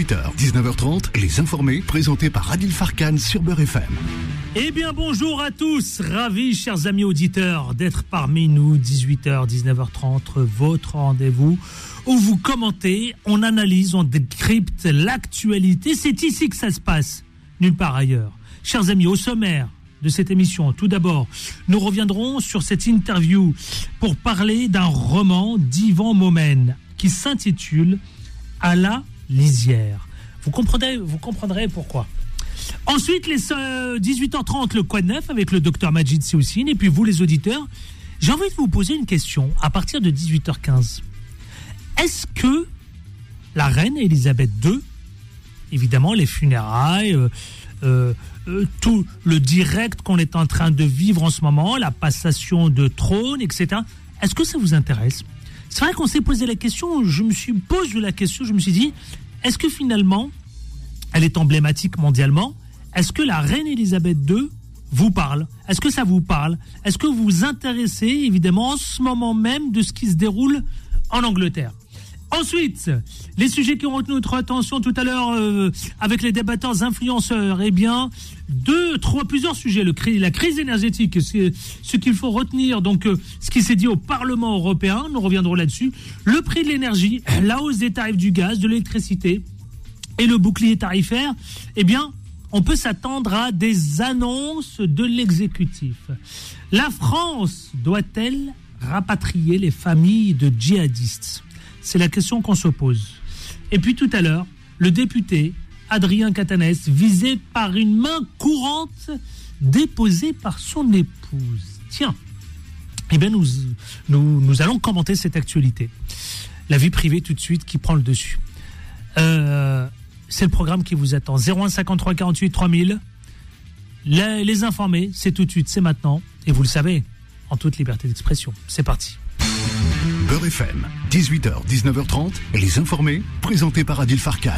18h, 19h30, Les Informés, présentés par Adil Farkan sur Beurre FM. Eh bien, bonjour à tous. Ravi, chers amis auditeurs, d'être parmi nous. 18h, 19h30, votre rendez-vous où vous commentez, on analyse, on décrypte l'actualité. C'est ici que ça se passe, nulle part ailleurs. Chers amis, au sommaire de cette émission, tout d'abord, nous reviendrons sur cette interview pour parler d'un roman d'Yvan Mommen qui s'intitule « À la lisière ». Vous comprendrez pourquoi. Ensuite, les 18h30, le Quoi de Neuf avec le docteur Majid Sioussine. Et puis vous, les auditeurs, j'ai envie de vous poser une question à partir de 18h15. Est-ce que la reine Elisabeth II, évidemment les funérailles, tout le direct qu'on est en train de vivre en ce moment, la passation de trône, etc., est-ce que ça vous intéresse ? C'est vrai qu'on s'est posé la question, je me suis dit, est-ce que finalement, elle est emblématique mondialement, est-ce que la reine Elisabeth II vous parle ? Est-ce que ça vous parle ? Est-ce que vous vous intéressez, évidemment, en ce moment même de ce qui se déroule en Angleterre ? Ensuite, les sujets qui ont retenu notre attention tout à l'heure avec les débatteurs influenceurs, eh bien, plusieurs sujets. La crise énergétique, c'est ce qu'il faut retenir, donc ce qui s'est dit au Parlement européen, nous reviendrons là-dessus. Le prix de l'énergie, la hausse des tarifs du gaz, de l'électricité et le bouclier tarifaire, eh bien, on peut s'attendre à des annonces de l'exécutif. La France doit-elle rapatrier les familles de djihadistes ? C'est la question qu'on se pose. Et puis tout à l'heure, le député Adrien Catanès, visé par une main courante déposée par son épouse. Tiens, eh bien nous allons commenter cette actualité. La vie privée tout de suite qui prend le dessus. C'est le programme qui vous attend. 01 53 48 3000. Les informés, c'est tout de suite, c'est maintenant. Et vous le savez, en toute liberté d'expression. C'est parti. Beurre FM, 18h, 19h30, Les Informés, présentés par Adil Farkan.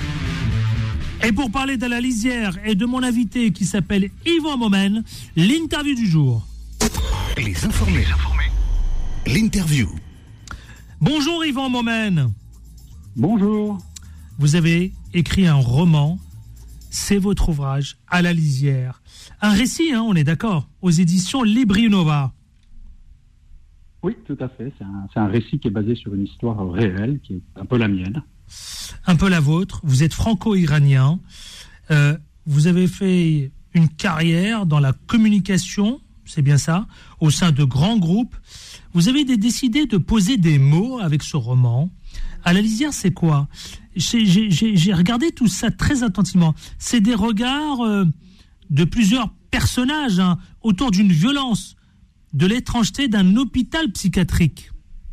Et pour parler de la lisière et de mon invité qui s'appelle Yvan Mommen, l'interview du jour. Les Informés. L'interview. Bonjour Yvan Mommen. Bonjour. Vous avez écrit un roman, c'est votre ouvrage, À la lisière. Un récit, on est d'accord, aux éditions Libri Nova. Oui, tout à fait. C'est un récit qui est basé sur une histoire réelle, qui est un peu la mienne. Un peu la vôtre. Vous êtes franco-iranien. Vous avez fait une carrière dans la communication, c'est bien ça, au sein de grands groupes. Vous avez décidé de poser des mots avec ce roman. À la lisière, c'est quoi ? J'ai regardé tout ça très attentivement. C'est des regards de plusieurs personnages autour d'une violence, de l'étrangeté d'un hôpital psychiatrique.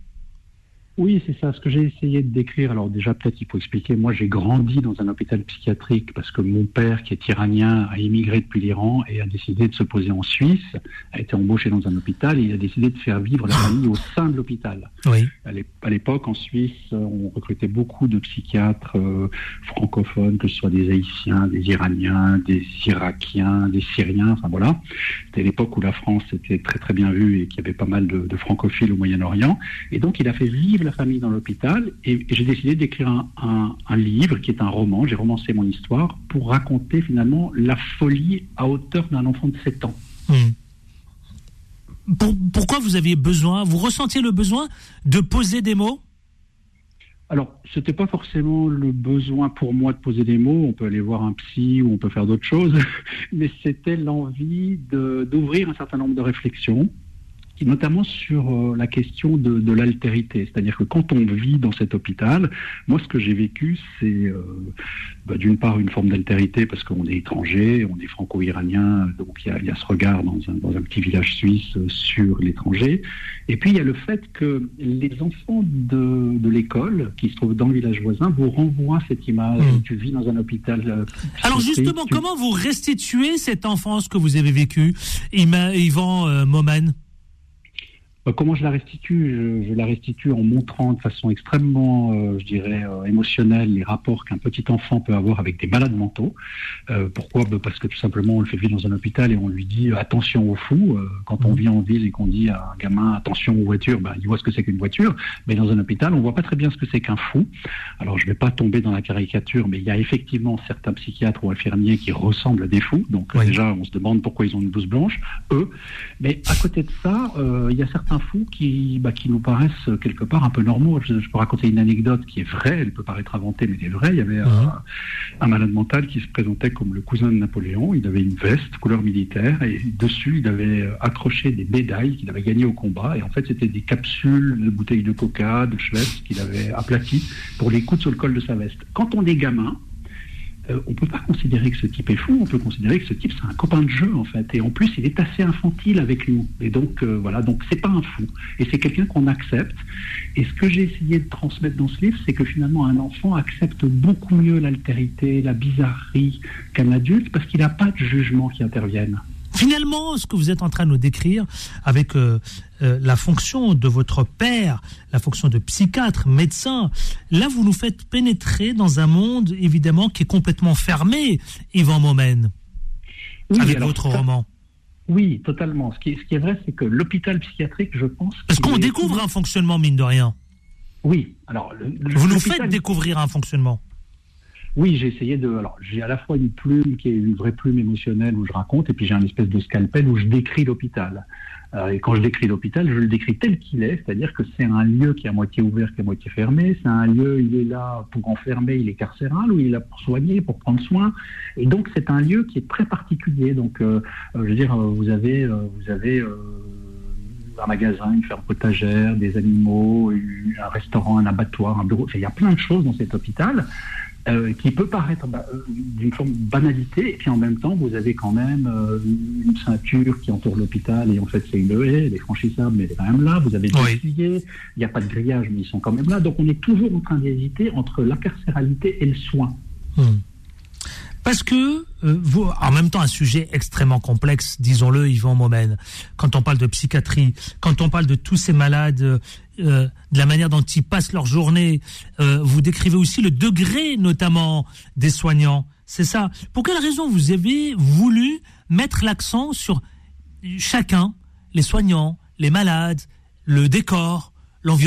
Oui, c'est ça, ce que j'ai essayé de décrire. Alors déjà, peut-être il faut expliquer, moi j'ai grandi dans un hôpital psychiatrique parce que mon père, qui est iranien, a immigré depuis l'Iran et a décidé de se poser en Suisse, a été embauché dans un hôpital et il a décidé de faire vivre la famille au sein de l'hôpital. Oui. À l'époque, en Suisse, on recrutait beaucoup de psychiatres francophones, que ce soit des Haïtiens, des Iraniens, des Irakiens, des Syriens, enfin voilà. C'était l'époque où la France était très très bien vue et qu'il y avait pas mal de francophiles au Moyen-Orient. Et donc il a fait vivre la famille dans l'hôpital et j'ai décidé d'écrire un livre qui est un roman. J'ai romancé mon histoire pour raconter finalement la folie à hauteur d'un enfant de 7 ans. Pourquoi vous ressentiez le besoin de poser des mots ? Alors, c'était pas forcément le besoin pour moi de poser des mots, on peut aller voir un psy ou on peut faire d'autres choses, mais c'était l'envie d'ouvrir un certain nombre de réflexions, notamment sur la question de l'altérité. C'est-à-dire que quand on vit dans cet hôpital, moi ce que j'ai vécu, c'est d'une part une forme d'altérité parce qu'on est étranger, on est franco-iranien, donc il y a ce regard dans un petit village suisse sur l'étranger. Et puis il y a le fait que les enfants de l'école, qui se trouvent dans le village voisin, vous renvoient cette image. Tu vis dans un hôpital Alors justement, comment vous restituez cette enfance que vous avez vécue, Yvan Mommen ? Comment je la restitue ? Je la restitue en montrant de façon extrêmement, émotionnelle les rapports qu'un petit enfant peut avoir avec des malades mentaux. Pourquoi ? Parce que tout simplement, on le fait vivre dans un hôpital et on lui dit attention aux fous. Quand on vit en ville et qu'on dit à un gamin attention aux voitures, il voit ce que c'est qu'une voiture. Mais dans un hôpital, on voit pas très bien ce que c'est qu'un fou. Alors, je vais pas tomber dans la caricature, mais il y a effectivement certains psychiatres ou infirmiers qui ressemblent à des fous. Donc déjà, on se demande pourquoi ils ont une blouse blanche, eux. Mais à côté de ça, il y a certains fous qui nous paraissent quelque part un peu normaux. Je peux raconter une anecdote qui est vraie, elle peut paraître inventée, mais elle est vraie. Il y avait un malade mental qui se présentait comme le cousin de Napoléon. Il avait une veste couleur militaire et dessus, il avait accroché des médailles qu'il avait gagnées au combat. Et en fait, c'était des capsules de bouteilles de coca, de Schweppes qu'il avait aplaties pour les coudre sur le col de sa veste. Quand on est gamin, on ne peut pas considérer que ce type est fou, on peut considérer que ce type c'est un copain de jeu en fait, et en plus il est assez infantile avec nous, et donc donc c'est pas un fou, et c'est quelqu'un qu'on accepte, et ce que j'ai essayé de transmettre dans ce livre, c'est que finalement un enfant accepte beaucoup mieux l'altérité, la bizarrerie qu'un adulte, parce qu'il n'a pas de jugement qui intervienne. Finalement, ce que vous êtes en train de nous décrire avec la fonction de votre père, la fonction de psychiatre, médecin, là vous nous faites pénétrer dans un monde évidemment qui est complètement fermé, Yvan Mommen, avec votre roman. Oui, totalement. Ce qui est vrai, c'est que l'hôpital psychiatrique, je pense... Parce qu'on découvre un fonctionnement, mine de rien. Oui. Alors, vous nous faites découvrir un fonctionnement. Oui, j'ai essayé de... Alors, j'ai à la fois une plume qui est une vraie plume émotionnelle où je raconte, et puis j'ai un espèce de scalpel où je décris l'hôpital. Et quand je décris l'hôpital, je le décris tel qu'il est, c'est-à-dire que c'est un lieu qui est à moitié ouvert, qui est à moitié fermé. C'est un lieu, il est là pour enfermer, il est carcéral, ou il est là pour soigner, pour prendre soin. Et donc, c'est un lieu qui est très particulier. Donc, vous avez un magasin, une ferme potagère, des animaux, un restaurant, un abattoir, un bureau. Enfin, il y a plein de choses dans cet hôpital. Qui peut paraître d'une forme de banalité, et puis en même temps, vous avez quand même une ceinture qui entoure l'hôpital, et en fait, c'est une haie, elle est franchissable, mais elle est quand même là. Vous avez des piliers, il n'y a pas de grillage, mais ils sont quand même là. Donc, on est toujours en train d'hésiter entre la carcéralité et le soin. Parce que, en même temps, un sujet extrêmement complexe, disons-le, Yvan Mommen, quand on parle de psychiatrie, quand on parle de tous ces malades, de la manière dont ils passent leur journée, vous décrivez aussi le degré, notamment, des soignants. C'est ça. Pour quelle raison vous avez voulu mettre l'accent sur chacun, les soignants, les malades, le décor, l'environnement ?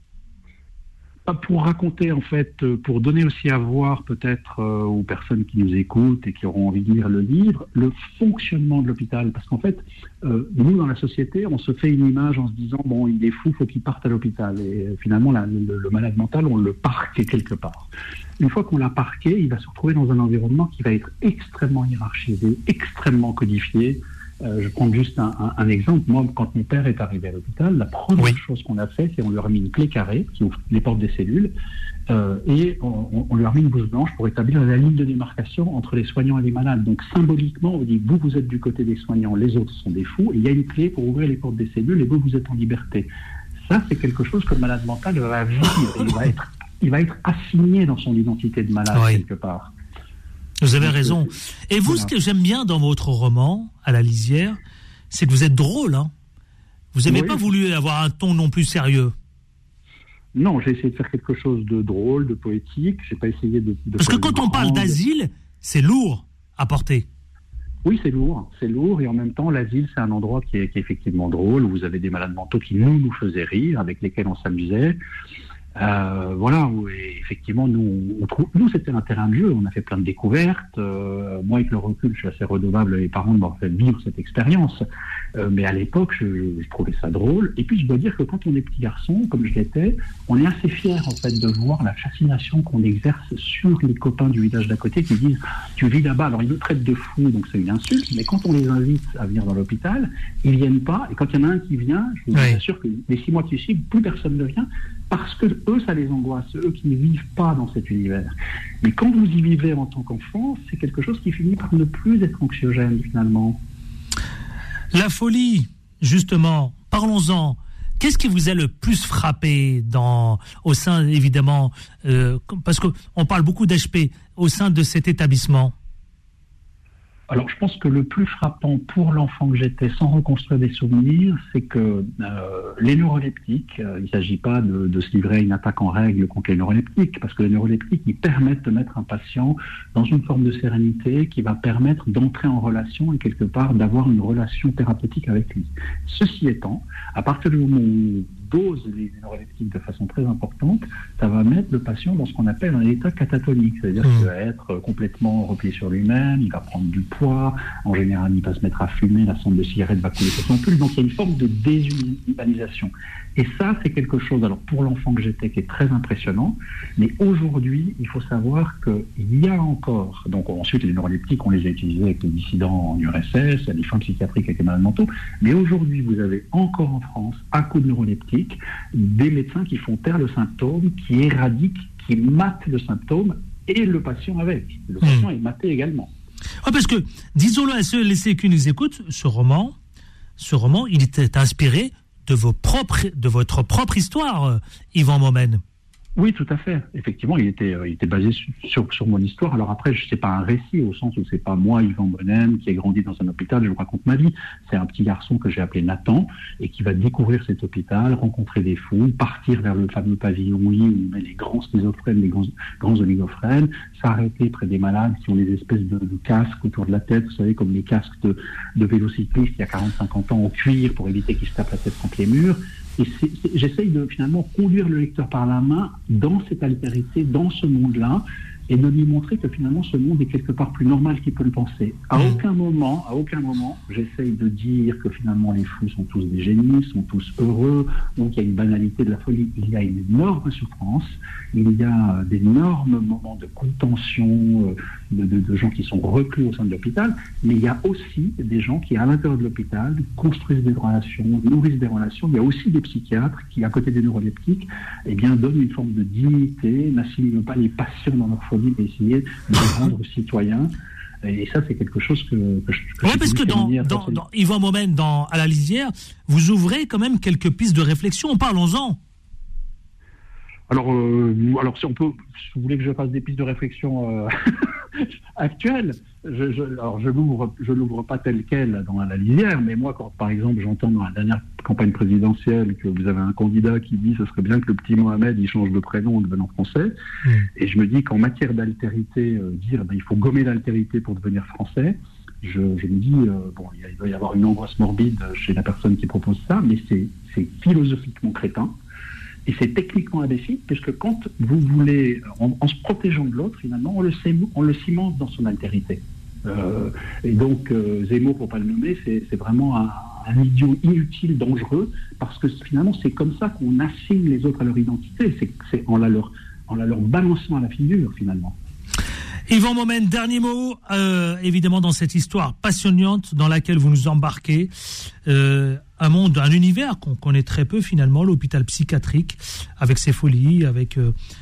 Pour raconter, en fait, pour donner aussi à voir peut-être aux personnes qui nous écoutent et qui auront envie de lire le livre, le fonctionnement de l'hôpital. Parce qu'en fait, nous, dans la société, on se fait une image en se disant, bon, il est fou, il faut qu'il parte à l'hôpital. Et finalement, le malade mental, on le parque quelque part. Une fois qu'on l'a parqué, il va se retrouver dans un environnement qui va être extrêmement hiérarchisé, extrêmement codifié. Je prends juste un exemple. Moi, quand mon père est arrivé à l'hôpital, la première chose qu'on a fait, c'est on lui a remis une clé carrée qui ouvre les portes des cellules et on lui a remis une blouse blanche pour établir la ligne de démarcation entre les soignants et les malades. Donc symboliquement, on dit vous êtes du côté des soignants, les autres sont des fous, et il y a une clé pour ouvrir les portes des cellules et vous êtes en liberté. Ça, c'est quelque chose que le malade mental va vivre. Il va être assigné dans son identité de malade quelque part. Vous avez raison. Et vous, ce que j'aime bien dans votre roman, À la lisière, c'est que vous êtes drôle. Hein. Vous n'avez pas voulu avoir un ton non plus sérieux. Non, j'ai essayé de faire quelque chose de drôle, de poétique. J'ai pas essayé de Parce que quand on parle d'asile, c'est lourd à porter. Oui, c'est lourd, et en même temps, l'asile, c'est un endroit qui est effectivement drôle, où vous avez des malades mentaux qui nous faisaient rire, avec lesquels on s'amusait. Où effectivement, nous, c'était un terrain de jeu. On a fait plein de découvertes. Moi, avec le recul, je suis assez redevable à mes parents de m'avoir fait vivre cette expérience. Mais à l'époque, je trouvais ça drôle. Et puis, je dois dire que quand on est petit garçon, comme je l'étais, on est assez fiers, en fait, de voir la fascination qu'on exerce sur les copains du village d'à côté qui disent « Tu vis là-bas ». Alors, ils nous traitent de fous, donc c'est une insulte. Mais quand on les invite à venir dans l'hôpital, ils viennent pas. Et quand il y en a un qui vient, je vous assure que les 6 mois qui suivent, plus personne ne vient. Parce que eux, ça les angoisse, eux qui ne vivent pas dans cet univers. Mais quand vous y vivez en tant qu'enfant, c'est quelque chose qui finit par ne plus être anxiogène, finalement. La folie, justement, parlons-en. Qu'est-ce qui vous a le plus frappé au sein, évidemment, parce qu'on parle beaucoup d'HP, au sein de cet établissement ? Alors, je pense que le plus frappant pour l'enfant que j'étais, sans reconstruire des souvenirs, c'est que les neuroleptiques, il ne s'agit pas de se livrer à une attaque en règle contre les neuroleptiques, parce que les neuroleptiques, ils permettent de mettre un patient dans une forme de sérénité qui va permettre d'entrer en relation et quelque part d'avoir une relation thérapeutique avec lui. Ceci étant, à partir du moment où on dose les neuroleptiques de façon très importante, ça va mettre le patient dans ce qu'on appelle un état catatonique, c'est-à-dire qu'il va être complètement replié sur lui-même, il va prendre du poids, en général il va se mettre à fumer, la cendre de cigarette va couler sur son pull, donc il y a une forme de déshumanisation. Et ça, c'est quelque chose, alors pour l'enfant que j'étais, qui est très impressionnant, mais aujourd'hui, il faut savoir qu'il y a encore, donc ensuite les neuroleptiques, on les a utilisés avec les dissidents en URSS, les fins psychiatriques avec les malades mentaux, mais aujourd'hui, vous avez encore en France, à coup de neuroleptiques, des médecins qui font taire le symptôme, qui éradiquent, qui matent le symptôme, et le patient avec. Le patient est maté également. Ah, parce que, disons-le à ceux qui nous écoutent, ce roman, il était inspiré de votre propre histoire, Yvan Mommen. Oui, tout à fait. Effectivement, il était basé sur mon histoire. Alors après, c'est pas un récit au sens où c'est pas moi, Yvan Mommen, qui ai grandi dans un hôpital, je vous raconte ma vie. C'est un petit garçon que j'ai appelé Nathan et qui va découvrir cet hôpital, rencontrer des fous, partir vers le fameux pavillon où on met les grands schizophrènes, les grands oligophrènes, s'arrêter près des malades qui ont des espèces de casques autour de la tête, vous savez, comme les casques de vélocyclistes il y a 40-50 ans en cuir pour éviter qu'ils se tapent la tête contre les murs. Et j'essaye de finalement conduire le lecteur par la main dans cette altérité, dans ce monde-là, et de lui montrer que finalement ce monde est quelque part plus normal qu'il peut le penser. À aucun moment, j'essaye de dire que finalement les fous sont tous des génies, sont tous heureux, ou qu'il y a une banalité de la folie. Il y a une énorme souffrance, il y a d'énormes moments de contention, de gens qui sont reclus au sein de l'hôpital, mais il y a aussi des gens qui, à l'intérieur de l'hôpital, construisent des relations, nourrissent des relations. Il y a aussi des psychiatres qui, à côté des neuroleptiques, donnent une forme de dignité, n'assimilent pas les patients dans leur folie, mais essayer de les rendre citoyens. Et ça, c'est quelque chose que oui, parce que dans Yvan Mommen, à la Lisière, vous ouvrez quand même quelques pistes de réflexion. Parlons-en. Alors, si vous voulez que je fasse des pistes de réflexion actuelles, je l'ouvre pas tel quel dans la Lisière, mais moi, quand par exemple j'entends dans la dernière campagne présidentielle que vous avez un candidat qui dit ce serait bien que le petit Mohamed il change de prénom en devenant français, et je me dis qu'en matière d'altérité, il faut gommer l'altérité pour devenir français. Je me dis, il doit y avoir une angoisse morbide chez la personne qui propose ça, mais c'est philosophiquement crétin. Et c'est techniquement imbécile, puisque quand vous voulez, en se protégeant de l'autre, finalement, on le cimente dans son altérité. Et donc, Zemmour, pour ne pas le nommer, c'est vraiment un idiot inutile, dangereux, parce que finalement, c'est comme ça qu'on assigne les autres à leur identité. C'est en la leur balançant à la figure, finalement. Yvan Mommen, dernier mot, évidemment, dans cette histoire passionnante dans laquelle vous nous embarquez. Un univers qu'on connaît très peu finalement, l'hôpital psychiatrique, avec ses folies, avec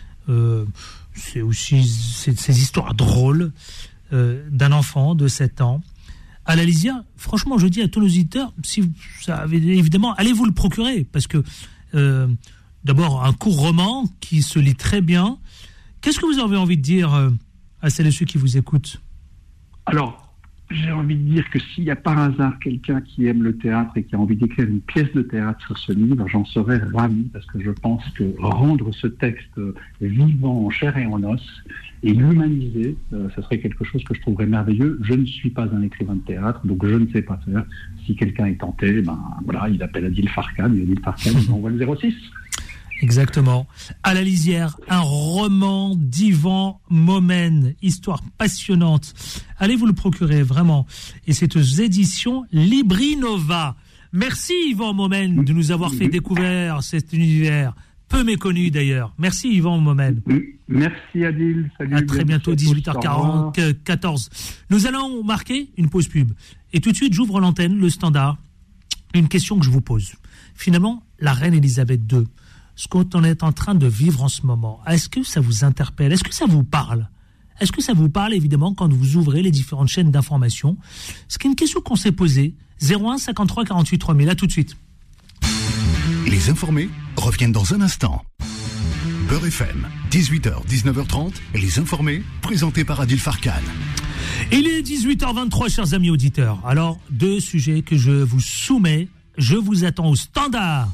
c'est aussi ces histoires drôles d'un enfant de 7 ans. À la Lisière, franchement, je dis à tous nos auditeurs, si vous savez, évidemment, allez vous le procurer, parce que d'abord, un court roman qui se lit très bien. Qu'est-ce que vous avez envie de dire à celles et ceux qui vous écoutent? Alors, j'ai envie de dire que s'il y a par hasard quelqu'un qui aime le théâtre et qui a envie d'écrire une pièce de théâtre sur ce livre, j'en serais ravi, parce que je pense que rendre ce texte vivant en chair et en os et l'humaniser, ça serait quelque chose que je trouverais merveilleux. Je ne suis pas un écrivain de théâtre, donc je ne sais pas faire. Si quelqu'un est tenté, il appelle Adil Farkan, il envoie le 06. Exactement. À la Lisière, un roman d'Yvan Mommen, histoire passionnante. Allez vous le procurer, vraiment. Et c'est aux éditions Librinova. Merci Yvan Mommen de nous avoir fait découvrir cet univers, peu méconnu d'ailleurs. Merci Yvan Mommen. Merci Adil. Salut. À très bientôt, 18h40, 14. Nous allons marquer une pause pub. Et tout de suite, j'ouvre l'antenne, le standard. Une question que je vous pose. Finalement, la reine Elisabeth II, ce qu'on est en train de vivre en ce moment, est-ce que ça vous interpelle? Est-ce que ça vous parle? Est-ce que ça vous parle, évidemment, quand vous ouvrez les différentes chaînes d'information? C'est une question qu'on s'est posée. 01 53 48 3000. À tout de suite. Les informés reviennent dans un instant. Beurre FM, 18h, 19h30, les informés, présentés par Adil Farkan. Il est 18h23, chers amis auditeurs. Alors, deux sujets que je vous soumets. Je vous attends au standard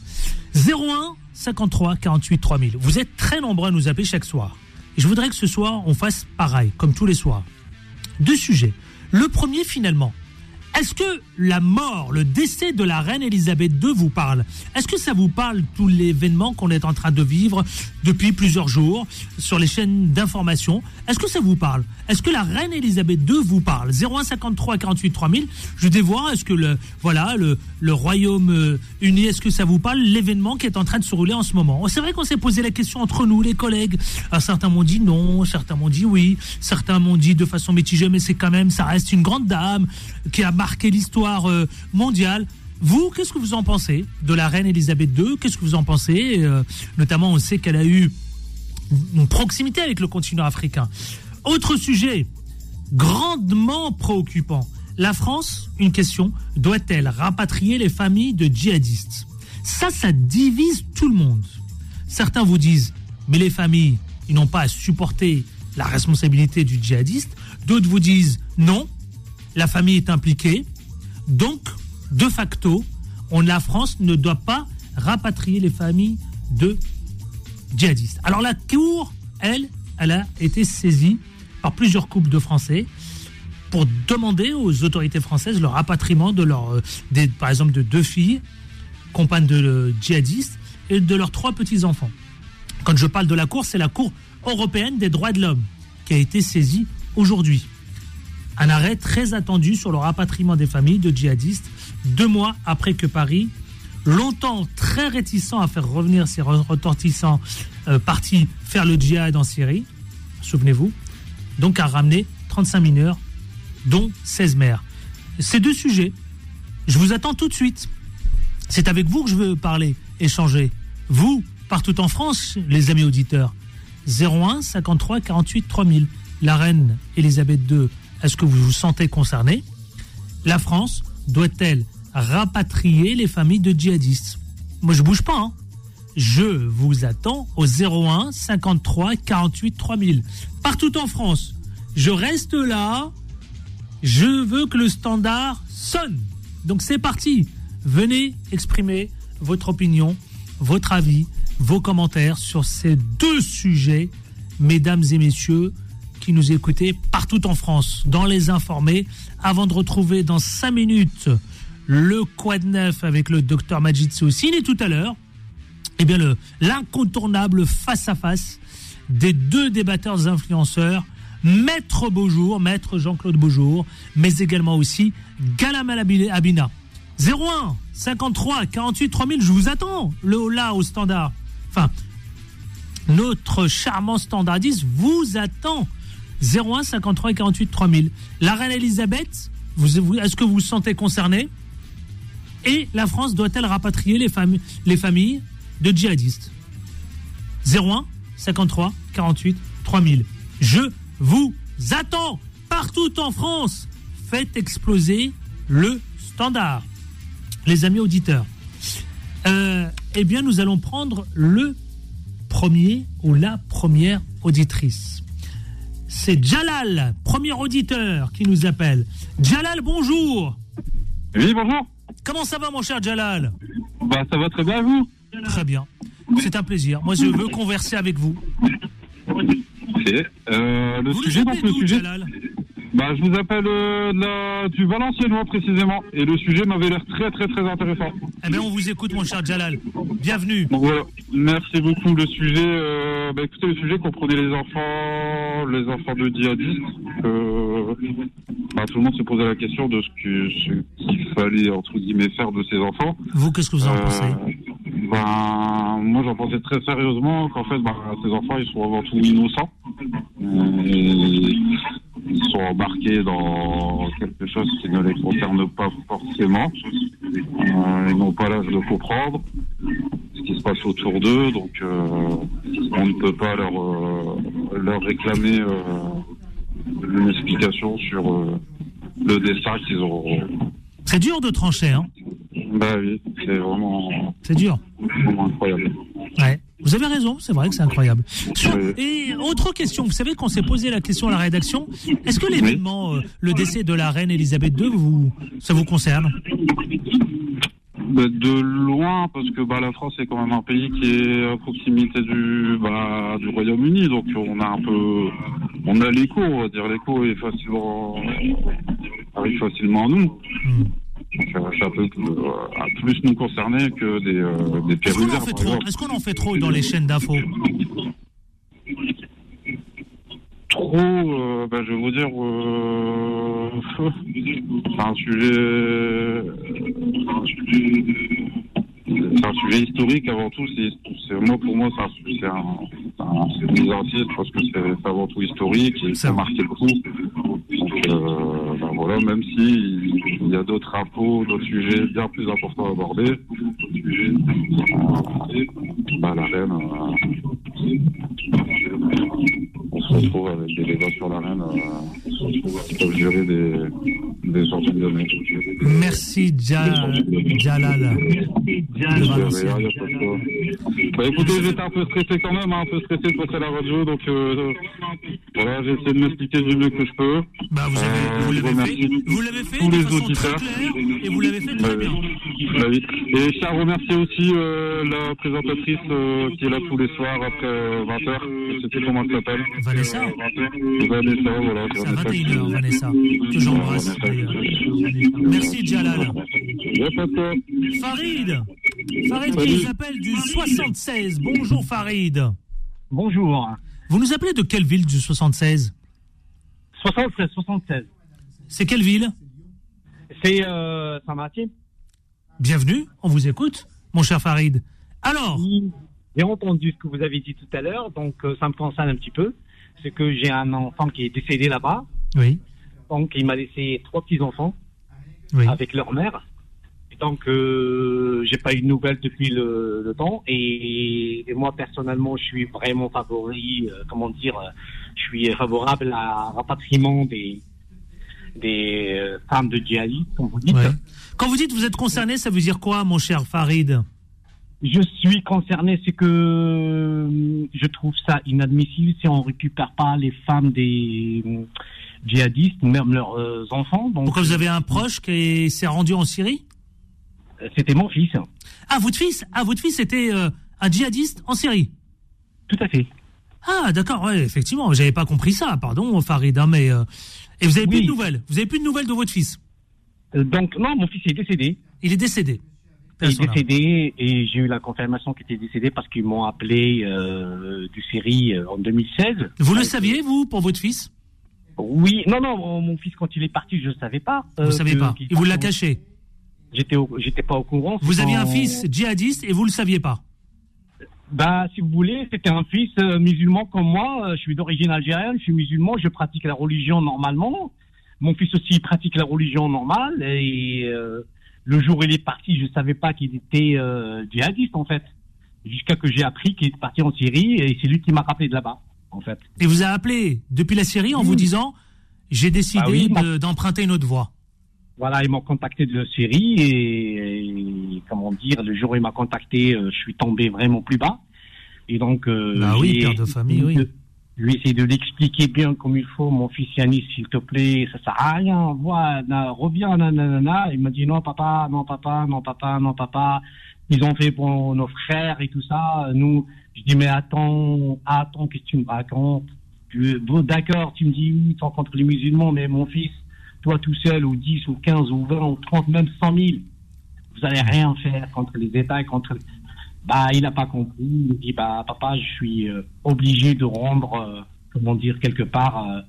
01 53 48 3000. Vous êtes très nombreux à nous appeler chaque soir. Et je voudrais que ce soir, on fasse pareil, comme tous les soirs. Deux sujets. Le premier, finalement. Est-ce que la mort, le décès de la reine Elisabeth II vous parle ? Est-ce que ça vous parle, tout l'événement qu'on est en train de vivre depuis plusieurs jours sur les chaînes d'information ? Est-ce que ça vous parle ? Est-ce que la reine Elisabeth II vous parle ? 01 53 48 3000, je vais voir, est-ce que le Royaume-Uni, est-ce que ça vous parle, l'événement qui est en train de se rouler en ce moment ? C'est vrai qu'on s'est posé la question entre nous, les collègues. Alors, certains m'ont dit non, certains m'ont dit oui, certains m'ont dit de façon mitigée, mais c'est quand même, ça reste une grande dame qui a marqué l'histoire mondiale. Vous, qu'est-ce que vous en pensez de la reine Elisabeth II ? Qu'est-ce que vous en pensez ? Notamment, on sait qu'elle a eu une proximité avec le continent africain. Autre sujet, grandement préoccupant. La France, une question, doit-elle rapatrier les familles de djihadistes ? Ça divise tout le monde. Certains vous disent, mais les familles, ils n'ont pas à supporter la responsabilité du djihadiste. D'autres vous disent, non, la famille est impliquée. Donc, de facto, la France ne doit pas rapatrier les familles de djihadistes. Alors la Cour, elle a été saisie par plusieurs couples de Français pour demander aux autorités françaises le rapatriement de par exemple, de 2 filles, compagnes de djihadistes, et de leurs 3 petits-enfants. Quand je parle de la Cour, c'est la Cour européenne des droits de l'homme qui a été saisie aujourd'hui. Un arrêt très attendu sur le rapatriement des familles de djihadistes 2 mois après que Paris, longtemps très réticent à faire revenir ses ressortissants partis faire le djihad en Syrie, souvenez-vous, donc a ramené 35 mineurs, dont 16 mères. Ces deux sujets, je vous attends tout de suite. C'est avec vous que je veux parler, échanger. Vous, partout en France, les amis auditeurs. 01 53 48 3000. La reine Elisabeth II, est-ce que vous vous sentez concerné ? La France doit-elle rapatrier les familles de djihadistes ? Moi, je bouge pas. Hein. Je vous attends au 01 53 48 3000. Partout en France. Je reste là. Je veux que le standard sonne. Donc c'est parti. Venez exprimer votre opinion, votre avis, vos commentaires sur ces deux sujets, mesdames et messieurs, qui nous écoutez partout en France, dans les informés, avant de retrouver dans 5 minutes le Quad Neuf avec le docteur Majid Soussine et tout à l'heure, eh bien l'incontournable face-à-face des 2 débatteurs influenceurs, Maître Jean-Claude Beaujour, mais également aussi Galam Abina. 01 53 48 3000, je vous attends, là au standard. Enfin, notre charmant standardiste vous attend. 01 53 48 3000. La reine Elisabeth, est-ce que vous vous sentez concerné ? Et la France doit-elle rapatrier les familles de djihadistes ? 01 53 48 3000. Je vous attends partout en France. Faites exploser le standard. Les amis auditeurs, eh bien, nous allons prendre le premier ou la première auditrice. C'est Jalal, premier auditeur, qui nous appelle. Jalal, bonjour. Oui, bonjour. Comment ça va, mon cher Jalal ? Ça va très bien, vous ? Très bien. C'est un plaisir. Moi, je veux converser avec vous. Ok. Le vous sujet, donc le sujet. Jalal ? Je vous appelle du Valenciennois précisément, et le sujet m'avait l'air très très très intéressant. Eh bien, on vous écoute, mon cher Jalal. Bienvenue. Donc voilà, merci beaucoup. Le sujet, écoutez, le sujet comprenait les enfants de djihadistes. Tout le monde se posait la question de ce qu'il fallait entre guillemets faire de ces enfants. Vous, qu'est-ce que vous en pensez ? Moi, j'en pensais très sérieusement qu'en fait, ces enfants, ils sont avant tout innocents. Ils sont embarqués dans quelque chose qui ne les concerne pas forcément. Ils n'ont pas l'âge de comprendre ce qui se passe autour d'eux, donc on ne peut pas leur réclamer une explication sur le destin qu'ils auront. C'est dur de trancher, hein ? Oui, c'est vraiment... C'est dur. Vraiment incroyable. Ouais. Vous avez raison, c'est vrai que c'est incroyable. Et autre question, vous savez qu'on s'est posé la question à la rédaction, est-ce que l'événement, le décès de la reine Elisabeth II, ça vous concerne ? De loin, parce que la France est quand même un pays qui est à proximité du Royaume-Uni, donc on a l'écho, on va dire, l'écho arrive facilement à nous. Ça peut plus nous concerner que des Péruviens. Est-ce qu'on en fait trop dans les chaînes d'infos ? Trop, je vais vous dire, c'est un sujet historique avant tout. Pour moi, c'est une mise en titre parce que c'est avant tout historique et ça a marqué le coup. Donc, voilà, même si il y a d'autres infos, d'autres sujets bien plus importants à aborder, la reine, on se retrouve avec des débats sur la reine qui peuvent durer des centaines d'années. Merci Jalal. Écoutez, j'étais un peu stressé quand même, de passer la radio, donc voilà, j'ai essayé de m'expliquer du mieux que je peux. Vous l'avez fait de façon très claire et vous l'avez fait très bien. Oui. Et je tiens à remercier aussi la présentatrice qui est là tous les soirs après 20h. Je sais plus comment elle s'appelle. Vanessa, voilà. C'est à 21h, Vanessa. Que j'embrasse. Merci, Jalal. Farid qui nous appelle du 76. Bonjour, Farid. Bonjour. Vous nous appelez de quelle ville du 76 ? 76. C'est quelle ville ? C'est Saint-Martin. Bienvenue, on vous écoute, mon cher Farid. Alors ? J'ai entendu ce que vous avez dit tout à l'heure, donc ça me concerne un petit peu. C'est que j'ai un enfant qui est décédé là-bas. Oui. Donc il m'a laissé 3 petits-enfants avec leur mère. Et donc j'ai pas eu de nouvelles depuis le temps. Et moi personnellement, je suis vraiment je suis favorable à rapatriement des femmes de djihadistes, comme vous dites. Ouais. Quand vous dites vous êtes concerné, ça veut dire quoi, mon cher Farid ? Je suis concerné, c'est que je trouve ça inadmissible si on récupère pas les femmes des djihadistes, même leurs enfants. Donc, pourquoi vous avez un proche qui s'est rendu en Syrie ? C'était mon fils. Ah, votre fils était un djihadiste en Syrie ? Tout à fait. Ah, d'accord, ouais, effectivement, j'avais pas compris ça, pardon, Farid, mais et vous avez plus de nouvelles ? Vous avez plus de nouvelles de votre fils ? Donc non, mon fils est décédé. Il est décédé. Il est décédé et j'ai eu la confirmation qu'il était décédé parce qu'ils m'ont appelé du Syrie en 2016. Vous le saviez, vous, pour votre fils ? Oui, non, mon fils, quand il est parti, je ne savais pas. Vous ne savez pas ? Il vous l'a caché ? J'étais pas au courant. Vous aviez un fils djihadiste et vous le saviez pas ? Si vous voulez, c'était un fils musulman comme moi. Je suis d'origine algérienne, je suis musulman, je pratique la religion normalement. Mon fils aussi pratique la religion normale et le jour où il est parti, je ne savais pas qu'il était djihadiste en fait. Jusqu'à que j'ai appris qu'il est parti en Syrie et c'est lui qui m'a rappelé de là-bas en fait. Et vous a appelé depuis la Syrie en vous disant j'ai décidé d'emprunter une autre voie. Voilà, ils m'ont contacté de la Syrie et comment dire, le jour où il m'a contacté, je suis tombé vraiment plus bas. Et donc, père de famille, oui. Je vais essayer de l'expliquer bien comme il faut. Mon fils Yanis, s'il te plaît, ça sert à rien. Reviens, nanana. Il m'a dit non, papa. Ils ont fait pour nos frères et tout ça. Nous, je dis mais attends, qu'est-ce que tu me racontes? D'accord, tu me dis oui, tu rencontres les musulmans, mais mon fils, toi tout seul, ou 10, ou 15, ou 20, ou 30, même 100 000, vous allez rien faire contre les États et contre... il n'a pas compris. Il dit, papa, je suis obligé de rendre, quelque part...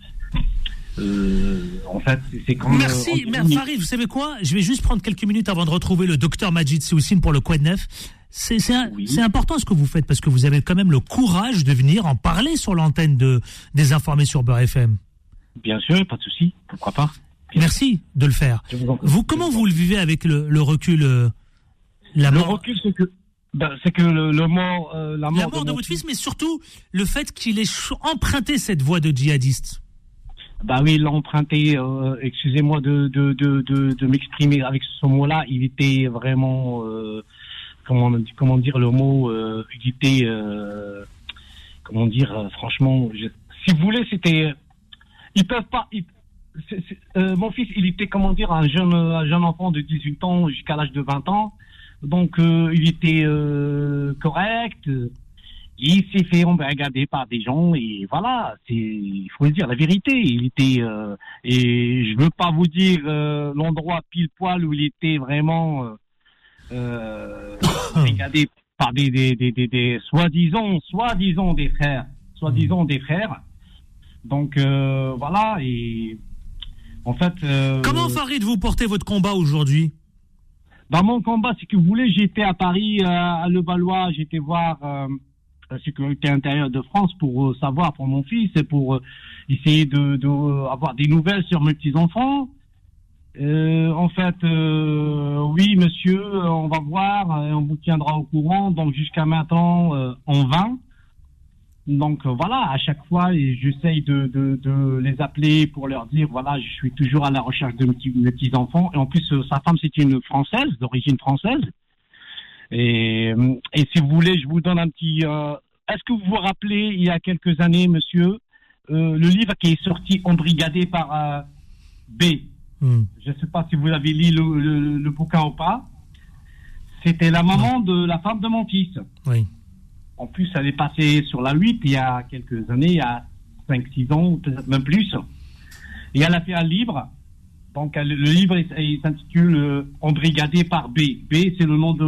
en fait, c'est comme... Merci, Farid, vous savez quoi? Je vais juste prendre quelques minutes avant de retrouver le docteur Majid Soussine pour le Quad Neuf. C'est important ce que vous faites, parce que vous avez quand même le courage de venir en parler sur l'antenne des informés sur Beurre FM. Bien sûr, pas de souci, pourquoi pas. Merci de le faire. Comment vous le vivez avec le recul la mort? Le recul, c'est que la mort de votre fils, mais surtout le fait qu'il ait emprunté cette voie de djihadiste. Oui, il l'a emprunté. Excusez-moi de m'exprimer avec ce mot-là. Il était vraiment, comment dire le mot, il était, franchement, si vous voulez, c'était, ils peuvent pas, mon fils, il était, un jeune enfant de 18 ans jusqu'à l'âge de 20 ans, donc il était correct. Il s'est fait embrigader par des gens et voilà, il faut le dire la vérité. Il était et je veux pas vous dire l'endroit pile poil où il était vraiment embrigadé par des soi-disant des frères. Donc voilà, et en fait. Comment, Farid, vous portez votre combat aujourd'hui? Mon combat, c'est que vous voulez, j'étais à Paris, à Levallois, j'étais voir la sécurité intérieure de France pour savoir pour mon fils et pour essayer de avoir des nouvelles sur mes petits-enfants. En fait, oui, monsieur, on va voir, on vous tiendra au courant. Donc, jusqu'à maintenant, en vain. Donc, voilà, à chaque fois, j'essaye de les appeler pour leur dire, voilà, je suis toujours à la recherche de mes petits-enfants. Et en plus, sa femme, c'est une Française, d'origine française. Et si vous voulez, je vous donne un petit... est-ce que vous vous rappelez, il y a quelques années, monsieur, le livre qui est sorti, Embrigadé par B. Je ne sais pas si vous avez lu le bouquin ou pas. C'était la maman de la femme de mon fils. Oui. En plus, elle est passée sur la 8 il y a quelques années, il y a 5-6 ans, peut-être même plus. Et elle a fait un livre. Donc, le livre, il s'intitule Embrigadé par B. B, c'est le nom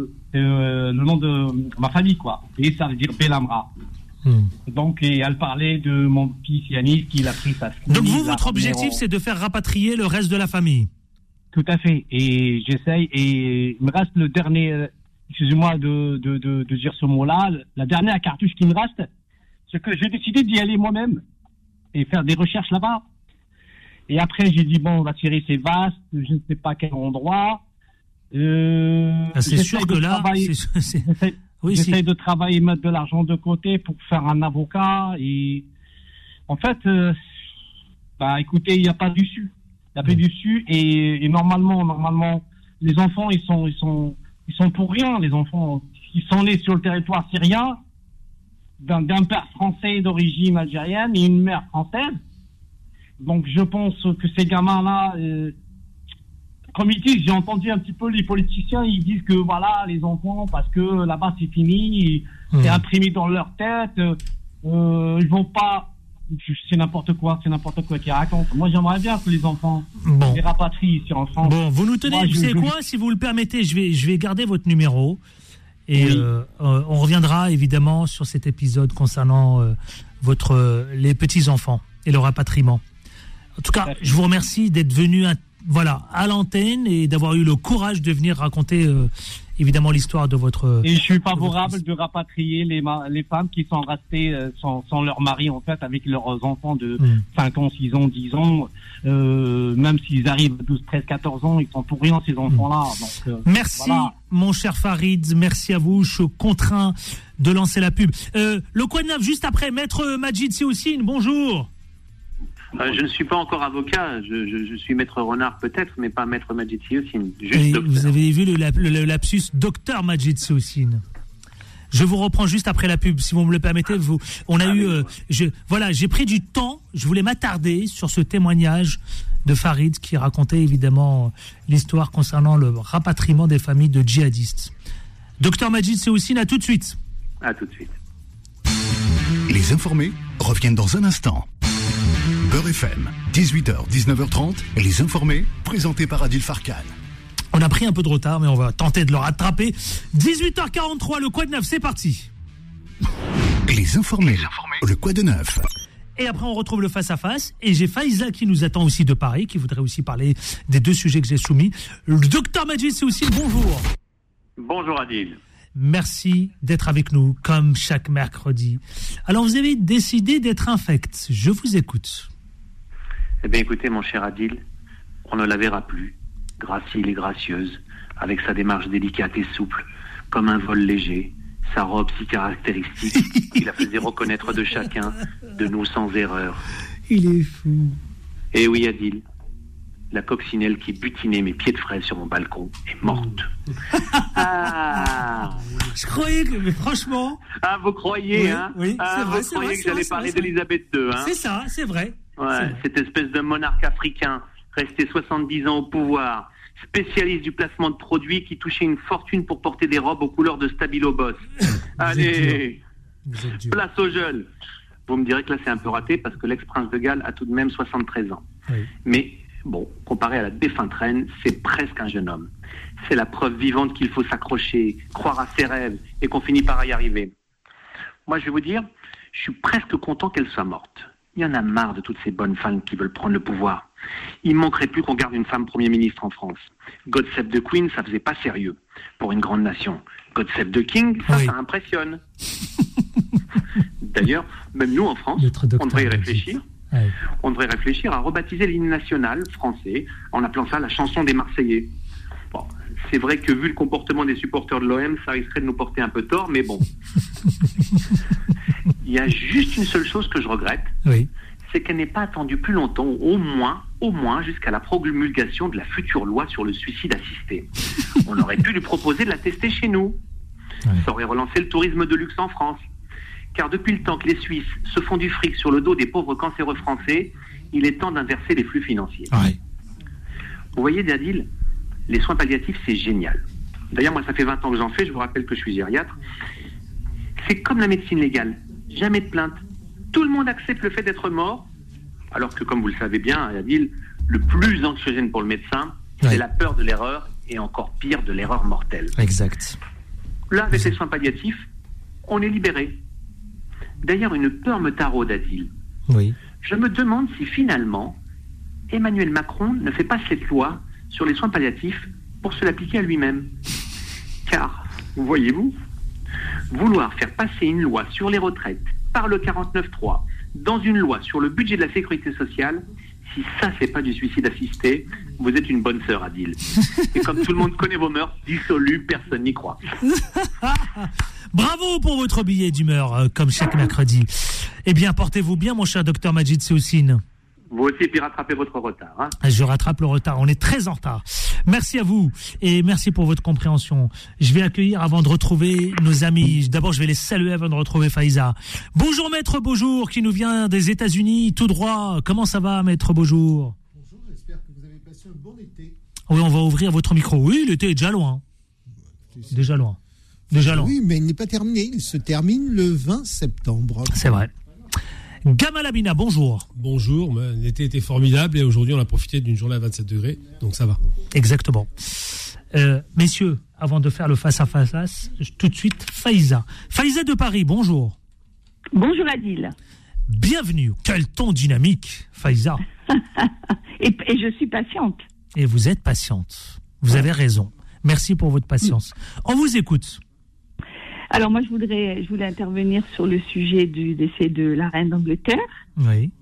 de ma famille, quoi. B, ça veut dire Bellamra. Donc, et elle parlait de mon fils Yannis, qu'il a pris sa fille. Donc, votre objectif, c'est de faire rapatrier le reste de la famille? Tout à fait. Et j'essaye, et il me reste le dernier, excusez-moi de dire ce mot-là, la dernière cartouche qui me reste, c'est que j'ai décidé d'y aller moi-même et faire des recherches là-bas. Et après, j'ai dit, on va tirer, c'est vaste, je ne sais pas quel endroit. C'est sûr que là... J'essaie de travailler, mettre de l'argent de côté pour faire un avocat. Et en fait, écoutez, il n'y a pas d'issue. Il n'y a pas d'issue. Et normalement, les enfants, ils sont pour rien. Les enfants, ils sont nés sur le territoire syrien, d'un père français d'origine algérienne et une mère française. Donc, je pense que ces gamins-là, comme ils disent, j'ai entendu un petit peu les politiciens, ils disent que voilà, les enfants, parce que là-bas c'est fini, c'est imprimé dans leur tête, ils vont pas, c'est n'importe quoi qu'ils racontent. Moi, j'aimerais bien que les enfants les rapatrient ici en France. Bon, vous nous tenez, vous savez quoi, si vous le permettez, je vais garder votre numéro et on reviendra évidemment sur cet épisode concernant les petits-enfants et le rapatriement. En tout cas, je vous remercie d'être venu à l'antenne et d'avoir eu le courage de venir raconter évidemment l'histoire de votre... Et je suis favorable de rapatrier les femmes qui sont restées sans leur mari, en fait, avec leurs enfants de 5 ans, 6 ans, 10 ans. Même s'ils arrivent à 12, 13, 14 ans, ils sont pour rien, ces enfants-là. Donc, merci, mon cher Farid. Merci à vous. Je suis contraint de lancer la pub. Le Quoi de Neuf, juste après, Maître Majid Seoussine, bonjour. Je ne suis pas encore avocat, je suis maître Renard peut-être, mais pas maître Majid Seoussine. Vous avez vu le lapsus docteur Majid Seoussine. Je vous reprends juste après la pub, si vous me le permettez. J'ai pris du temps, je voulais m'attarder sur ce témoignage de Farid qui racontait évidemment l'histoire concernant le rapatriement des familles de djihadistes. Docteur Majid Seoussine, à tout de suite. À tout de suite. Les informés reviennent dans un instant. Beurre FM, 18h, 19h30, les informés, présentés par Adil Farkan. On a pris un peu de retard, mais on va tenter de le rattraper. 18h43, le Quoi de Neuf, c'est parti. Les informés, le Quoi de Neuf. Et après, on retrouve le face-à-face. Et j'ai Faïza qui nous attend aussi de Paris, qui voudrait aussi parler des deux sujets que j'ai soumis. Le docteur Majid Seoussine, bonjour. Bonjour Adil. Merci d'être avec nous, comme chaque mercredi. Alors, vous avez décidé d'être infect. Je vous écoute. Eh bien, écoutez, mon cher Adil, on ne la verra plus, gracile et gracieuse, avec sa démarche délicate et souple, comme un vol léger, sa robe si caractéristique, qui la faisait reconnaître de chacun, de nous sans erreur. Il est fou. Eh oui, Adil, la coccinelle qui butinait mes pieds de fraise sur mon balcon est morte. Ah. Je croyais que, mais franchement... Ah, vous croyez, oui, hein? Oui, ah, vrai, vous croyez que j'allais parler d'Elisabeth II, hein? C'est ça, c'est vrai. Ouais, c'est vrai. Cette espèce de monarque africain, resté 70 ans au pouvoir, spécialiste du placement de produits qui touchait une fortune pour porter des robes aux couleurs de Stabilo Boss. Allez, place aux jeunes. Vous me direz que là c'est un peu raté parce que l'ex-prince de Galles a tout de même 73 ans. Oui. Mais bon, comparé à la défunte reine, c'est presque un jeune homme. C'est la preuve vivante qu'il faut s'accrocher, croire à ses rêves et qu'on finit par y arriver. Moi je vais vous dire, je suis presque content qu'elle soit morte. Il y en a marre de toutes ces bonnes femmes qui veulent prendre le pouvoir. Il ne manquerait plus qu'on garde une femme Premier ministre en France. God Save the Queen, ça faisait pas sérieux pour une grande nation. God Save the King, ça, oui. Ça impressionne. D'ailleurs, même nous en France, on devrait y réfléchir. Oui. On devrait réfléchir à rebaptiser l'hymne national français en appelant ça la chanson des Marseillais. Bon, c'est vrai que vu le comportement des supporters de l'OM, ça risquerait de nous porter un peu tort, mais bon. Il y a juste une seule chose que je regrette, Oui. c'est qu'elle n'ait pas attendu plus longtemps, au moins jusqu'à la promulgation de la future loi sur le suicide assisté. On aurait pu lui proposer de la tester chez nous. Ouais. Ça aurait relancé le tourisme de luxe en France. Car depuis le temps que les Suisses se font du fric sur le dos des pauvres cancéreux français, il est temps d'inverser les flux financiers. Ouais. Vous voyez, Dadil, les soins palliatifs, c'est génial. D'ailleurs, moi, ça fait 20 ans que j'en fais, je vous rappelle que je suis gériatre. C'est comme la médecine légale. Jamais de plainte. Tout le monde accepte le fait d'être mort, alors que, comme vous le savez bien, Adil, le plus anxiogène pour le médecin, c'est la peur de l'erreur, et encore pire, de l'erreur mortelle. Exact. Là, avec les soins palliatifs, on est libéré. D'ailleurs, une peur me taraude, Adil. Oui. Je me demande si, finalement, Emmanuel Macron ne fait pas cette loi sur les soins palliatifs pour se l'appliquer à lui-même. Car, voyez-vous, vouloir faire passer une loi sur les retraites par le 49.3 dans une loi sur le budget de la sécurité sociale, si ça c'est pas du suicide assisté, vous êtes une bonne sœur, Adil. Et comme tout le monde connaît vos mœurs dissolues, personne n'y croit. Bravo pour votre billet d'humeur, comme chaque mercredi. Eh bien, portez-vous bien, mon cher docteur Majid Seoussine. Vous aussi, puis rattrapez votre retard. Hein. Je rattrape le retard. On est très en retard. Merci à vous et merci pour votre compréhension. Je vais accueillir avant de retrouver nos amis. D'abord, je vais les saluer avant de retrouver Faïza. Bonjour, maître Beaujour, qui nous vient des États-Unis, tout droit. Comment ça va, maître Beaujour? Bonjour, j'espère que vous avez passé un bon été. Oui, on va ouvrir votre micro. Oui, l'été est déjà loin. Déjà loin. Déjà loin. Oui, mais il n'est pas terminé. Il se termine le 20 septembre. C'est vrai. Gamal Abina, bonjour. Bonjour, l'été était formidable et aujourd'hui on a profité d'une journée à 27 degrés, donc ça va. Exactement. Messieurs, avant de faire le face-à-face, tout de suite, Faïza. Faïza de Paris, bonjour. Bonjour Adil. Bienvenue. Quel ton dynamique, Faïza. et je suis patiente. Et vous êtes patiente. Vous avez raison. Merci pour votre patience. On vous écoute. Alors moi, je voulais intervenir sur le sujet du décès de la reine d'Angleterre. Oui.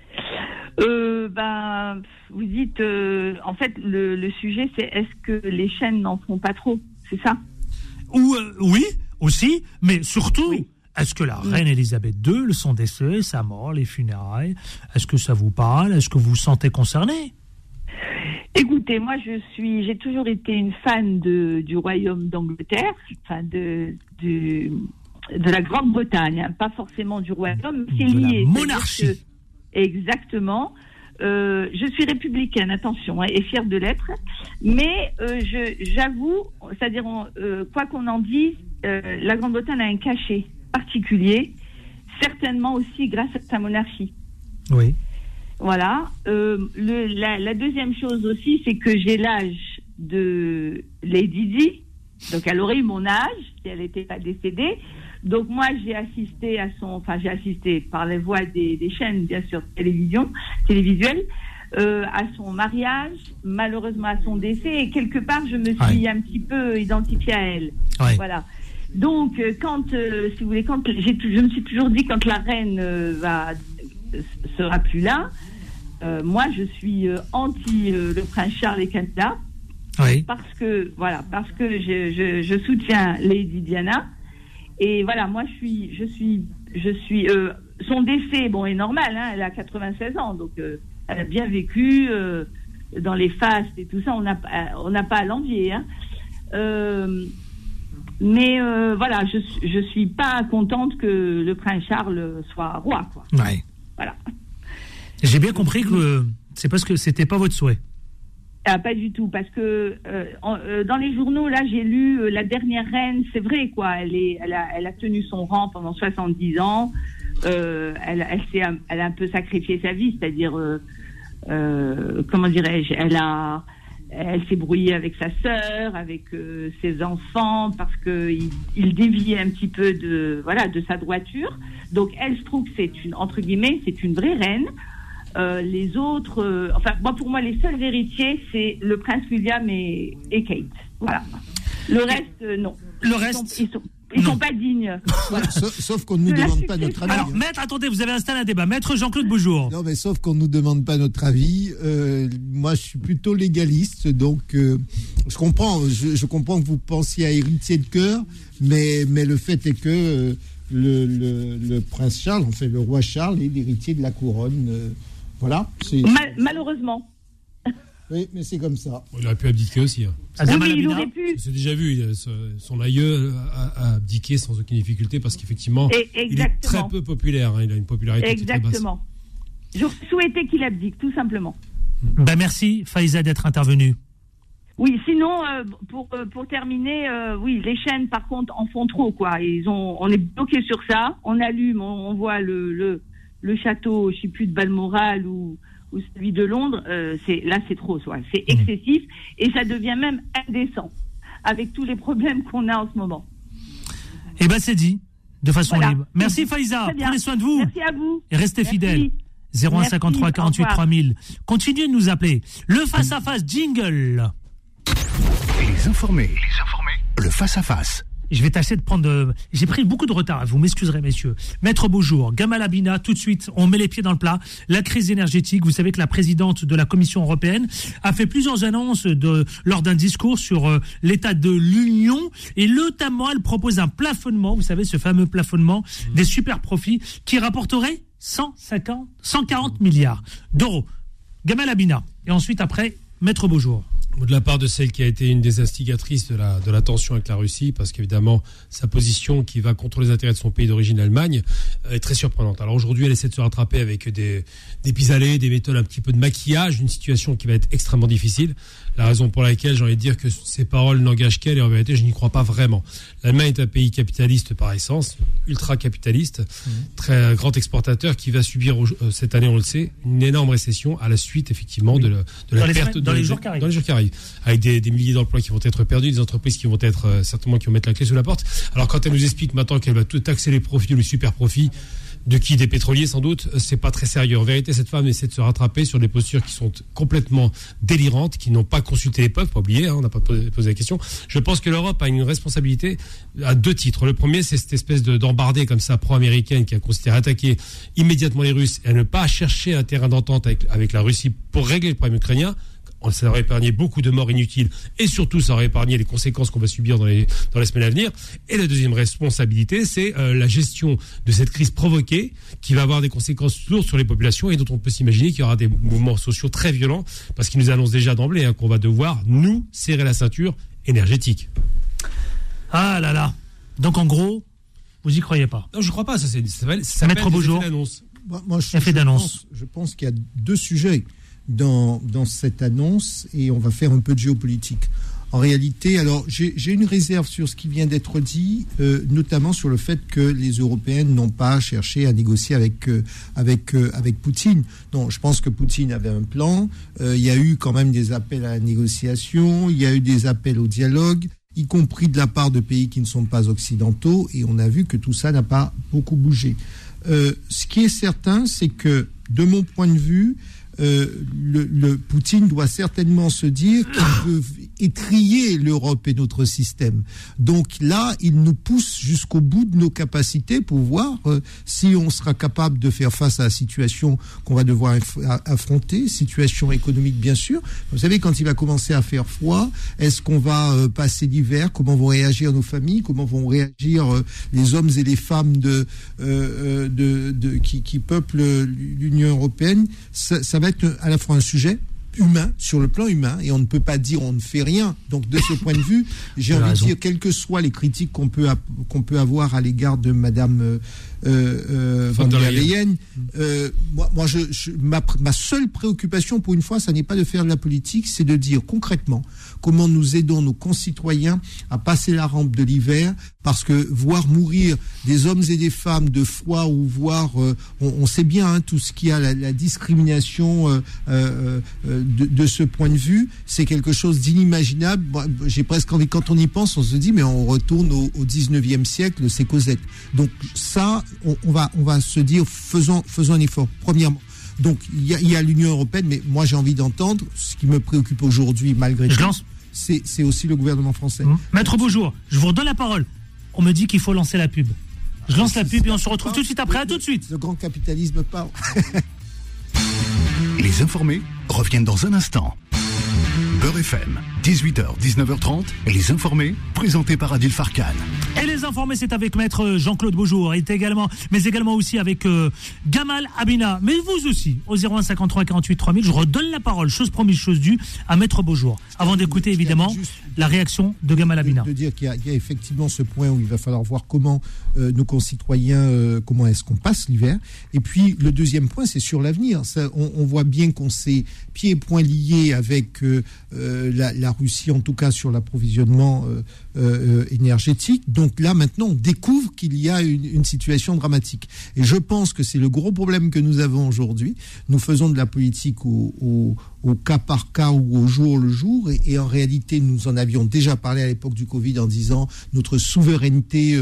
Vous dites, en fait, le sujet, c'est est-ce que les chaînes n'en font pas trop, c'est ça? Oui, aussi, mais surtout, oui. Est-ce que la reine Elisabeth II, son décès, sa mort, les funérailles, est-ce que ça vous parle? Est-ce que vous vous sentez concerné? Écoutez, moi j'ai toujours été une fan du royaume d'Angleterre, enfin de la Grande-Bretagne, hein, pas forcément du royaume, c'est lié. La monarchie. Exactement. Je suis républicaine, attention, hein, et fière de l'être, mais j'avoue, c'est-à-dire quoi qu'on en dise, la Grande-Bretagne a un cachet particulier, certainement aussi grâce à sa monarchie. Oui. Voilà. La deuxième chose aussi, c'est que j'ai l'âge de Lady Di. Donc, elle aurait eu mon âge si elle n'était pas décédée. Donc, moi, j'ai assisté par les voix des chaînes, bien sûr, télévisuelles, à son mariage, malheureusement à son décès. Et quelque part, je me suis un petit peu identifiée à elle. Ouais. Voilà. Donc, si vous voulez, je me suis toujours dit, quand la reine sera plus là, moi je suis anti le prince Charles et Camilla, parce que je soutiens Lady Diana, et voilà, moi je suis son décès est normal, hein, elle a 96 ans, donc elle a bien vécu, dans les fastes et tout ça, on n'a pas à l'envier. Hein. Mais voilà, je suis pas contente que le prince Charles soit roi, quoi. Ouais. Voilà. J'ai bien compris que c'est parce que c'était pas votre souhait. Ah, pas du tout, parce que dans les journaux, là, j'ai lu la dernière reine, c'est vrai, quoi. Elle a tenu son rang pendant 70 ans. Elle a un peu sacrifié sa vie, c'est-à-dire, comment dirais-je, elle s'est brouillée avec sa sœur, avec ses enfants, parce que il déviait un petit peu de sa droiture. Donc, elle, je trouve que c'est entre guillemets, c'est une vraie reine. Les autres, pour moi, les seuls héritiers, c'est le prince William et Kate. Voilà. Le reste, non. Le reste, ils sont pas dignes. Voilà. Sauf qu'on ne nous demande pas notre avis. Alors, maître, attendez, vous avez installé un débat. Maître Jean-Claude Beaujour. Non, mais sauf qu'on ne nous demande pas notre avis. Moi, je suis plutôt légaliste, donc je comprends que vous pensiez à héritier de cœur, mais le fait est que le prince Charles, enfin le roi Charles, est l'héritier de la couronne. Voilà. Malheureusement. Oui, mais c'est comme ça. Il aurait pu abdiquer aussi. Hein. Oui, il aurait pu. C'est déjà vu. Son aïeux a abdiqué sans aucune difficulté parce qu'effectivement, il est très peu populaire. Hein. Il a une popularité très basse. Exactement. J'aurais souhaité qu'il abdique, tout simplement. Merci, Faiza, d'être intervenue. Oui, sinon, pour terminer, oui, les chaînes, par contre, en font trop, quoi. On est bloqué sur ça. On allume, on voit le château, je sais plus, de Balmoral ou celui de Londres. C'est trop, soit. C'est excessif et ça devient même indécent avec tous les problèmes qu'on a en ce moment. Eh ben, c'est dit, de façon libre. Merci, Faiza. Prenez soin de vous. Merci à vous. Et restez fidèles. 0153 48 3000. Continuez de nous appeler. Le face-à-face jingle. Les informés. Le face-à-face. Je vais tâcher de prendre... J'ai pris beaucoup de retard, vous m'excuserez, messieurs. Maître Beaujour, Gamal Abina, tout de suite, on met les pieds dans le plat. La crise énergétique, vous savez que la présidente de la Commission européenne a fait plusieurs annonces lors d'un discours sur l'état de l'Union. Et notamment, elle propose un plafonnement, vous savez, ce fameux plafonnement des super profits qui rapporterait 140 milliards d'euros. Gamal Abina. Et ensuite, après, Maître Beaujour. De la part de celle qui a été une des instigatrices de la tension avec la Russie, parce qu'évidemment, sa position qui va contre les intérêts de son pays d'origine, l'Allemagne, est très surprenante. Alors aujourd'hui, elle essaie de se rattraper avec des pis-aller, des méthodes un petit peu de maquillage, une situation qui va être extrêmement difficile. La raison pour laquelle j'ai envie de dire que ces paroles n'engagent qu'elle, et en vérité, je n'y crois pas vraiment. L'Allemagne est un pays capitaliste par essence, ultra-capitaliste, très grand exportateur, qui va subir cette année, on le sait, une énorme récession à la suite, effectivement, de la perte dans les jours qui arrivent. Avec des milliers d'emplois qui vont être perdus, des entreprises qui vont être certainement qui vont mettre la clé sous la porte. Alors quand elle nous explique maintenant qu'elle va tout taxer les profits, les super profits, de qui? Des pétroliers sans doute, c'est pas très sérieux. En vérité, cette femme essaie de se rattraper sur des postures qui sont complètement délirantes, qui n'ont pas consulté les peuples, pas oublier, on n'a pas posé la question. Je pense que l'Europe a une responsabilité à deux titres. Le premier, c'est cette espèce d'embardée comme ça pro-américaine qui a consisté à attaquer immédiatement les Russes et à ne pas chercher un terrain d'entente avec la Russie pour régler le problème ukrainien. Ça aurait épargné beaucoup de morts inutiles et surtout ça aurait épargné les conséquences qu'on va subir dans les semaines à venir. Et la deuxième responsabilité, c'est la gestion de cette crise provoquée qui va avoir des conséquences lourdes sur les populations et dont on peut s'imaginer qu'il y aura des mouvements sociaux très violents parce qu'ils nous annoncent déjà d'emblée qu'on va devoir nous serrer la ceinture énergétique. Ah là là. Donc en gros, vous y croyez pas? Non, je crois pas. Ça Maître Beaujour. Moi, je pense qu'il y a deux sujets dans cette annonce et on va faire un peu de géopolitique. En réalité, alors j'ai une réserve sur ce qui vient d'être dit, notamment sur le fait que les Européennes n'ont pas cherché à négocier avec Poutine. Non, je pense que Poutine avait un plan. Il y a eu quand même des appels à la négociation, il y a eu des appels au dialogue, y compris de la part de pays qui ne sont pas occidentaux, et on a vu que tout ça n'a pas beaucoup bougé. Ce qui est certain, c'est que, de mon point de vue, le Poutine doit certainement se dire qu'il veut étriller l'Europe et notre système. Donc là, il nous pousse jusqu'au bout de nos capacités pour voir si on sera capable de faire face à la situation qu'on va devoir affronter, situation économique bien sûr. Vous savez, quand il va commencer à faire froid, est-ce qu'on va passer l'hiver? Comment vont réagir nos familles? Comment vont réagir les hommes et les femmes qui peuplent l'Union européenne? Ça va être à la fois un sujet humain, sur le plan humain, et on ne peut pas dire on ne fait rien. Donc de ce point de vue, j'ai envie de dire, quelles que soient les critiques qu'on peut avoir à l'égard de Madame von der Leyen, ma seule préoccupation pour une fois, ça n'est pas de faire de la politique, c'est de dire concrètement comment nous aidons nos concitoyens à passer la rampe de l'hiver, parce que voir mourir des hommes et des femmes de froid, ou voir, on sait bien tout ce qu'il y a, la discrimination de ce point de vue, c'est quelque chose d'inimaginable. J'ai presque envie, quand on y pense, on se dit mais on retourne au 19e siècle, c'est Cosette. Donc ça, on va se dire faisons un effort, premièrement. Donc il y a l'Union européenne, mais moi j'ai envie d'entendre, ce qui me préoccupe aujourd'hui malgré tout, c'est aussi le gouvernement français. Maître Beaujour, je vous redonne la parole. On me dit qu'il faut lancer la pub. Je lance la pub et on se retrouve tout de suite après. À tout de suite. Le grand capitalisme parle. Les informés reviennent dans un instant. Beurre FM, 18h, 19h30, les informés, présentés par Adil Farkan. Et les informés, c'est avec maître Jean-Claude Beaujour, mais également aussi avec Gamal Abina, mais vous aussi, au 01 53 48 3000. Je redonne la parole, chose promise, chose due, à maître Beaujour, avant d'écouter évidemment la réaction de Gamal Abina. De dire qu'il y a effectivement ce point où il va falloir voir comment nos concitoyens, comment est-ce qu'on passe l'hiver. Et puis le deuxième point, c'est sur l'avenir. On voit bien qu'on s'est pieds et poings liés avec la Russie, en tout cas sur l'approvisionnement énergétique. Donc là, maintenant, on découvre qu'il y a une situation dramatique. Et je pense que c'est le gros problème que nous avons aujourd'hui. Nous faisons de la politique au cas par cas ou au jour le jour. Et en réalité, nous en avions déjà parlé à l'époque du Covid en disant notre souveraineté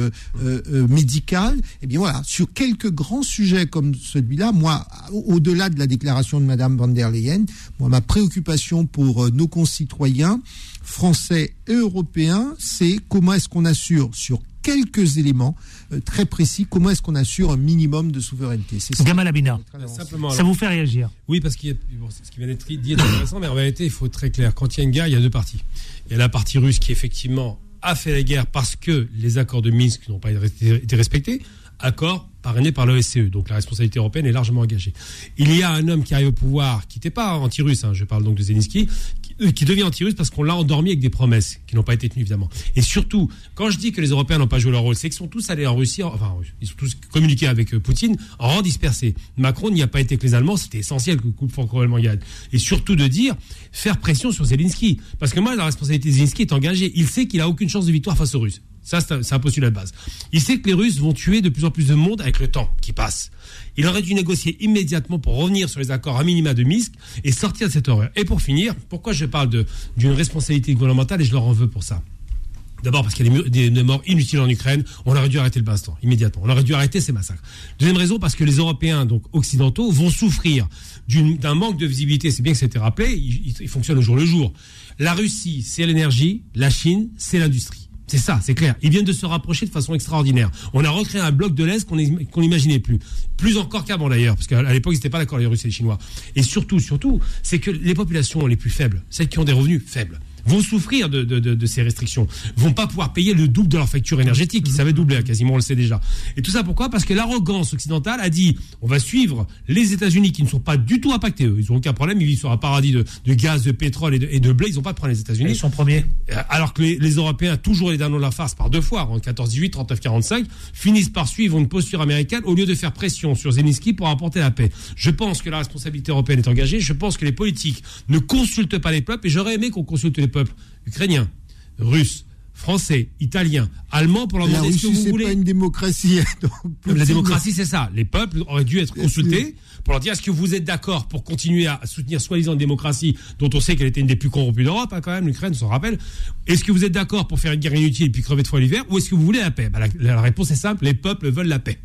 médicale. Et bien voilà, sur quelques grands sujets comme celui-là, moi, au-delà de la déclaration de Madame von der Leyen, moi, ma préoccupation pour nos concitoyens français et européens, c'est comment est-ce qu'on assure sur quelques éléments très précis, comment est-ce qu'on assure un minimum de souveraineté. C'est ça. Gamal Abina, ça vous fait réagir? Oui, parce qu'il y a, ce qui vient d'être dit est intéressant, mais en réalité, il faut être très clair. Quand il y a une guerre, il y a deux parties. Il y a la partie russe qui, effectivement, a fait la guerre parce que les accords de Minsk n'ont pas été respectés, accords parrainé par l'OSCE, donc la responsabilité européenne est largement engagée. Il y a un homme qui arrive au pouvoir, qui n'était pas anti-russe, je parle donc de Zelensky, qui devient anti-russe parce qu'on l'a endormi avec des promesses qui n'ont pas été tenues, évidemment. Et surtout, quand je dis que les Européens n'ont pas joué leur rôle, c'est qu'ils sont tous allés en Russie, ils sont tous communiqués avec Poutine en rang dispersé. Macron n'y a pas été que les Allemands, c'était essentiel que le couple franco-allemand y aille. Et surtout de dire, faire pression sur Zelensky. Parce que moi, la responsabilité de Zelensky est engagée. Il sait qu'il n'a aucune chance de victoire face aux Russes. Ça, c'est un postulat de base. Il sait que les Russes vont tuer de plus en plus de monde avec le temps qui passe. Il aurait dû négocier immédiatement pour revenir sur les accords à minima de Minsk et sortir de cette horreur. Et pour finir, pourquoi je parle d'une responsabilité gouvernementale et je leur en veux pour ça? D'abord parce qu'il y a des morts inutiles en Ukraine. On aurait dû arrêter le baston immédiatement. On aurait dû arrêter ces massacres. Deuxième raison, parce que les Européens, donc occidentaux, vont souffrir d'un manque de visibilité. C'est bien que ça a été rappelé. Il fonctionne au jour le jour. La Russie, c'est l'énergie. La Chine, c'est l'industrie. C'est ça, c'est clair. Ils viennent de se rapprocher de façon extraordinaire. On a recréé un bloc de l'Est qu'on n'imaginait plus. Plus encore qu'avant d'ailleurs, parce qu'à l'époque, ils n'étaient pas d'accord, les Russes et les Chinois. Et surtout, c'est que les populations les plus faibles, celles qui ont des revenus faibles, vont souffrir de ces restrictions, vont pas pouvoir payer le double de leur facture énergétique, qui savait doubler, quasiment, on le sait déjà. Et tout ça pourquoi? Parce que l'arrogance occidentale a dit, on va suivre les États-Unis qui ne sont pas du tout impactés, eux. Ils n'ont aucun problème, ils vivent sur un paradis de gaz, de pétrole et de blé, ils n'ont pas de problème, les États-Unis. Ils sont premiers. Alors que les Européens, toujours les derniers de la farce par deux fois, en 14-18, 39-45, finissent par suivre une posture américaine au lieu de faire pression sur Zelensky pour apporter la paix. Je pense que la responsabilité européenne est engagée, je pense que les politiques ne consultent pas les peuples, et j'aurais aimé qu'on consulte les peuples ukrainiens, russes, français, italiens, allemands pour leur demander ce que vous voulez. C'est pas une démocratie. Donc, la démocratie, c'est ça. Les peuples auraient dû être consultés pour leur dire est-ce que vous êtes d'accord pour continuer à soutenir soi-disant une démocratie dont on sait qu'elle était une des plus corrompues d'Europe, quand même, l'Ukraine, on s'en rappelle. Est-ce que vous êtes d'accord pour faire une guerre inutile et puis crever de froid l'hiver, ou est-ce que vous voulez la paix? La réponse est simple, les peuples veulent la paix.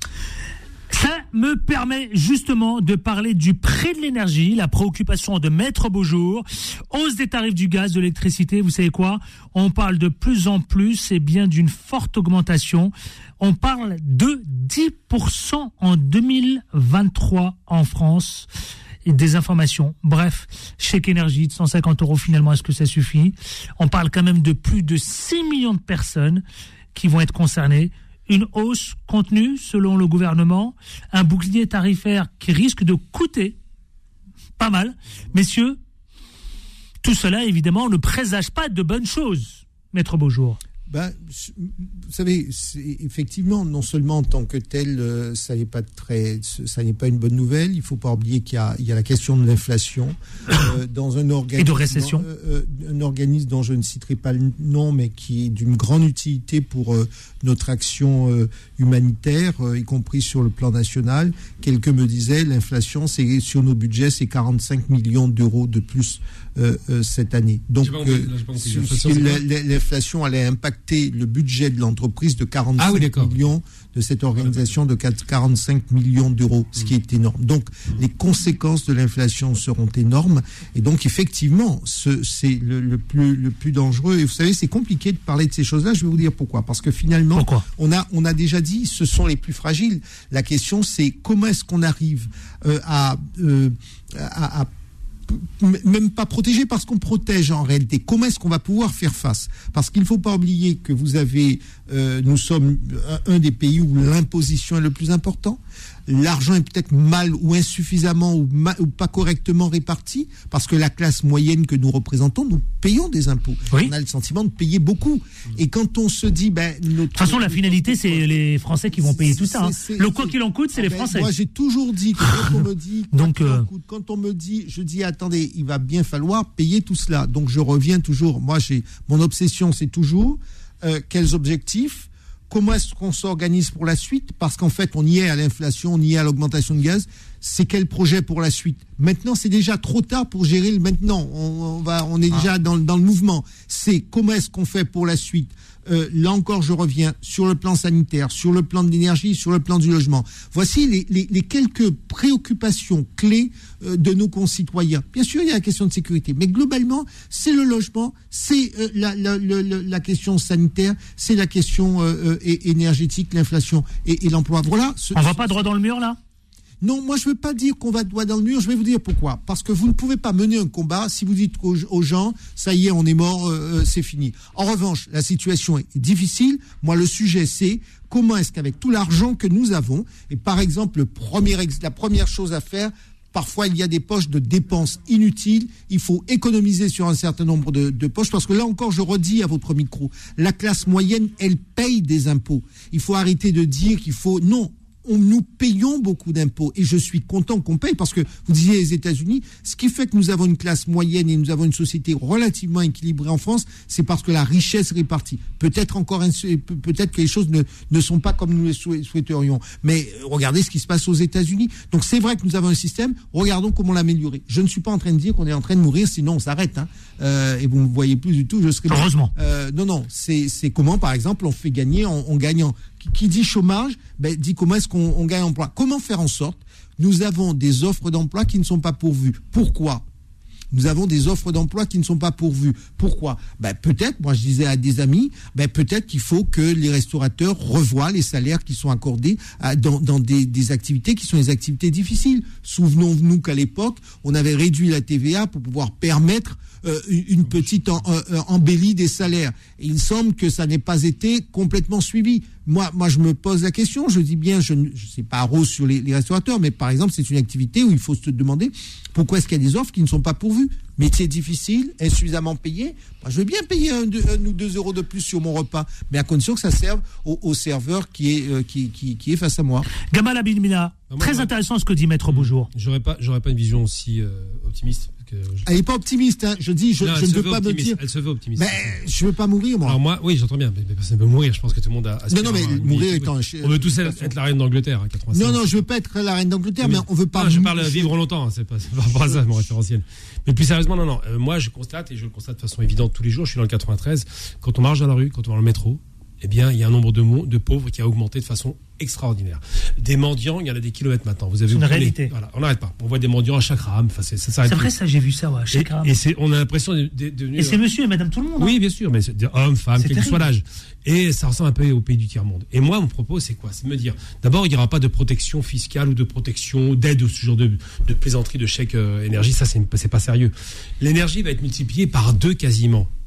Ça me permet justement de parler du prix de l'énergie, la préoccupation de Maître Beaujour, hausse des tarifs du gaz, de l'électricité. Vous savez quoi? On parle de plus en plus, et bien d'une forte augmentation. On parle de 10% en 2023 en France. Et des informations. Bref, chèque énergie de 150 € finalement, est-ce que ça suffit? On parle quand même de plus de 6 millions de personnes qui vont être concernées. Une hausse contenue, selon le gouvernement, un bouclier tarifaire qui risque de coûter pas mal. Messieurs, Tout cela, évidemment, ne présage pas de bonnes choses, Maître Beaujour. Vous savez, effectivement, non seulement en tant que tel, ça n'est pas une bonne nouvelle. Il ne faut pas oublier qu'il y a la question de l'inflation dans un organisme et de récession. Un organisme dont je ne citerai pas le nom, mais qui est d'une grande utilité pour notre action humanitaire, y compris sur le plan national. Quelqu'un me disait, l'inflation, c'est sur nos budgets, c'est 45 millions d'euros de plus cette année. Donc, l'inflation allait impacter le budget de l'entreprise de 45 millions, de cette organisation de 45 millions d'euros, ce qui est énorme. Donc, les conséquences de l'inflation seront énormes. Et donc, effectivement, c'est le plus dangereux. Et vous savez, c'est compliqué de parler de ces choses-là. Je vais vous dire pourquoi. Parce que finalement, on a déjà dit, ce sont les plus fragiles. La question, c'est comment est-ce qu'on arrive à même pas protéger, parce qu'on protège en réalité. Comment est-ce qu'on va pouvoir faire face? Parce qu'il ne faut pas oublier que nous sommes un des pays où l'imposition est le plus important. L'argent est peut-être mal ou insuffisamment ou pas correctement réparti, parce que la classe moyenne que nous représentons, nous payons des impôts. Oui. On a le sentiment de payer beaucoup. Et quand on se dit... de toute façon, la finalité, c'est les Français qui vont payer tout ça. Le quoi qu'il en coûte, c'est les Français. Moi, j'ai toujours dit que quand on me dit... quand on me dit, je dis, attendez, il va bien falloir payer tout cela. Donc, je reviens toujours. Moi, mon obsession, c'est toujours quels objectifs. Comment est-ce qu'on s'organise pour la suite? Parce qu'en fait, on y est à l'inflation, on y est à l'augmentation de gaz. C'est quel projet pour la suite? Maintenant, c'est déjà trop tard pour gérer le maintenant. On est déjà dans le mouvement. C'est comment est-ce qu'on fait pour la suite? Là encore, je reviens sur le plan sanitaire, sur le plan de l'énergie, sur le plan du logement. Voici les quelques préoccupations clés de nos concitoyens. Bien sûr, il y a la question de sécurité, mais globalement, c'est le logement, c'est la question sanitaire, c'est la question énergétique, l'inflation et l'emploi. Voilà. On va pas droit dans le mur, là? Non, moi je ne veux pas dire qu'on va droit dans le mur, je vais vous dire pourquoi. Parce que vous ne pouvez pas mener un combat si vous dites aux gens, ça y est, on est mort, c'est fini. En revanche, la situation est difficile. Moi, le sujet, c'est comment est-ce qu'avec tout l'argent que nous avons, et par exemple, la première chose à faire, parfois il y a des poches de dépenses inutiles, il faut économiser sur un certain nombre de poches, parce que là encore, je redis à votre micro, la classe moyenne, elle paye des impôts. Il faut arrêter de dire qu'il faut... Non. Nous payons beaucoup d'impôts et je suis content qu'on paye parce que, vous disiez les États-Unis, ce qui fait que nous avons une classe moyenne et nous avons une société relativement équilibrée en France, c'est parce que la richesse est répartie. Peut-être que les choses ne sont pas comme nous les souhaiterions. Mais regardez ce qui se passe aux États-Unis. Donc c'est vrai que nous avons un système, regardons comment l'améliorer. Je ne suis pas en train de dire qu'on est en train de mourir, sinon on s'arrête. Et vous ne me voyez plus du tout, je serai... Heureusement. Non, c'est comment, par exemple, on fait gagner en gagnant. Qui dit chômage, dit comment est-ce qu'on gagne emploi. Comment faire en sorte nous avons des offres d'emploi qui ne sont pas pourvues. Pourquoi? Nous avons des offres d'emploi qui ne sont pas pourvues. Pourquoi? Peut-être, moi je disais à des amis, peut-être qu'il faut que les restaurateurs revoient les salaires qui sont accordés dans des activités qui sont des activités difficiles. Souvenons-nous qu'à l'époque, on avait réduit la TVA pour pouvoir permettre une petite embellie des salaires. Et il semble que ça n'ait pas été complètement suivi. Moi, je me pose la question, je dis bien, je ne sais pas rose sur les restaurateurs, mais par exemple, c'est une activité où il faut se demander pourquoi est-ce qu'il y a des offres qui ne sont pas pourvues. Métier difficile, insuffisamment payé. Moi, je veux bien payer 1 ou 2 euros de plus sur mon repas, mais à condition que ça serve au serveur qui est face à moi. Gamal Abilmina, très intéressant ce que dit Maître Beaujour. J'aurais pas une vision aussi optimiste. Elle n'est pas optimiste, hein. Je dis, je ne veux pas me dire. Elle se veut optimiste. Je ne veux pas mourir, moi. Alors moi, oui, j'entends bien, mais personne ne veut mourir. Je pense que tout le monde a. Non, mais mourir étant. On veut tous être la reine d'Angleterre, 85. Non, je veux pas être la reine d'Angleterre, mais on veut pas. Je parle vivre longtemps, c'est pas par rapport à ça, mon référentiel. Mais plus sérieusement, non. Moi, je constate, et je le constate de façon évidente tous les jours, je suis dans le 93, quand on marche dans la rue, quand on va dans le métro, eh bien, il y a un nombre de pauvres qui a augmenté de façon extraordinaire. Des mendiants, il y en a des kilomètres maintenant. Vous avez une réalité. Voilà, on n'arrête pas. On voit des mendiants à chaque rame. Enfin, ça s'arrête. C'est vrai, ça, j'ai vu ça, ouais, à chaque rame. Et on a l'impression de et c'est monsieur et madame tout le monde. Oui, bien sûr, mais c'est hommes, femmes, quel que soit l'âge. Et ça ressemble un peu au pays du tiers-monde. Et moi, mon propos, c'est quoi? C'est de me dire, d'abord, il n'y aura pas de protection fiscale ou de protection, d'aide ou ce genre de plaisanterie, de chèque énergie. Ça, c'est pas sérieux. L'énergie va être multipliée par 2 quasiment.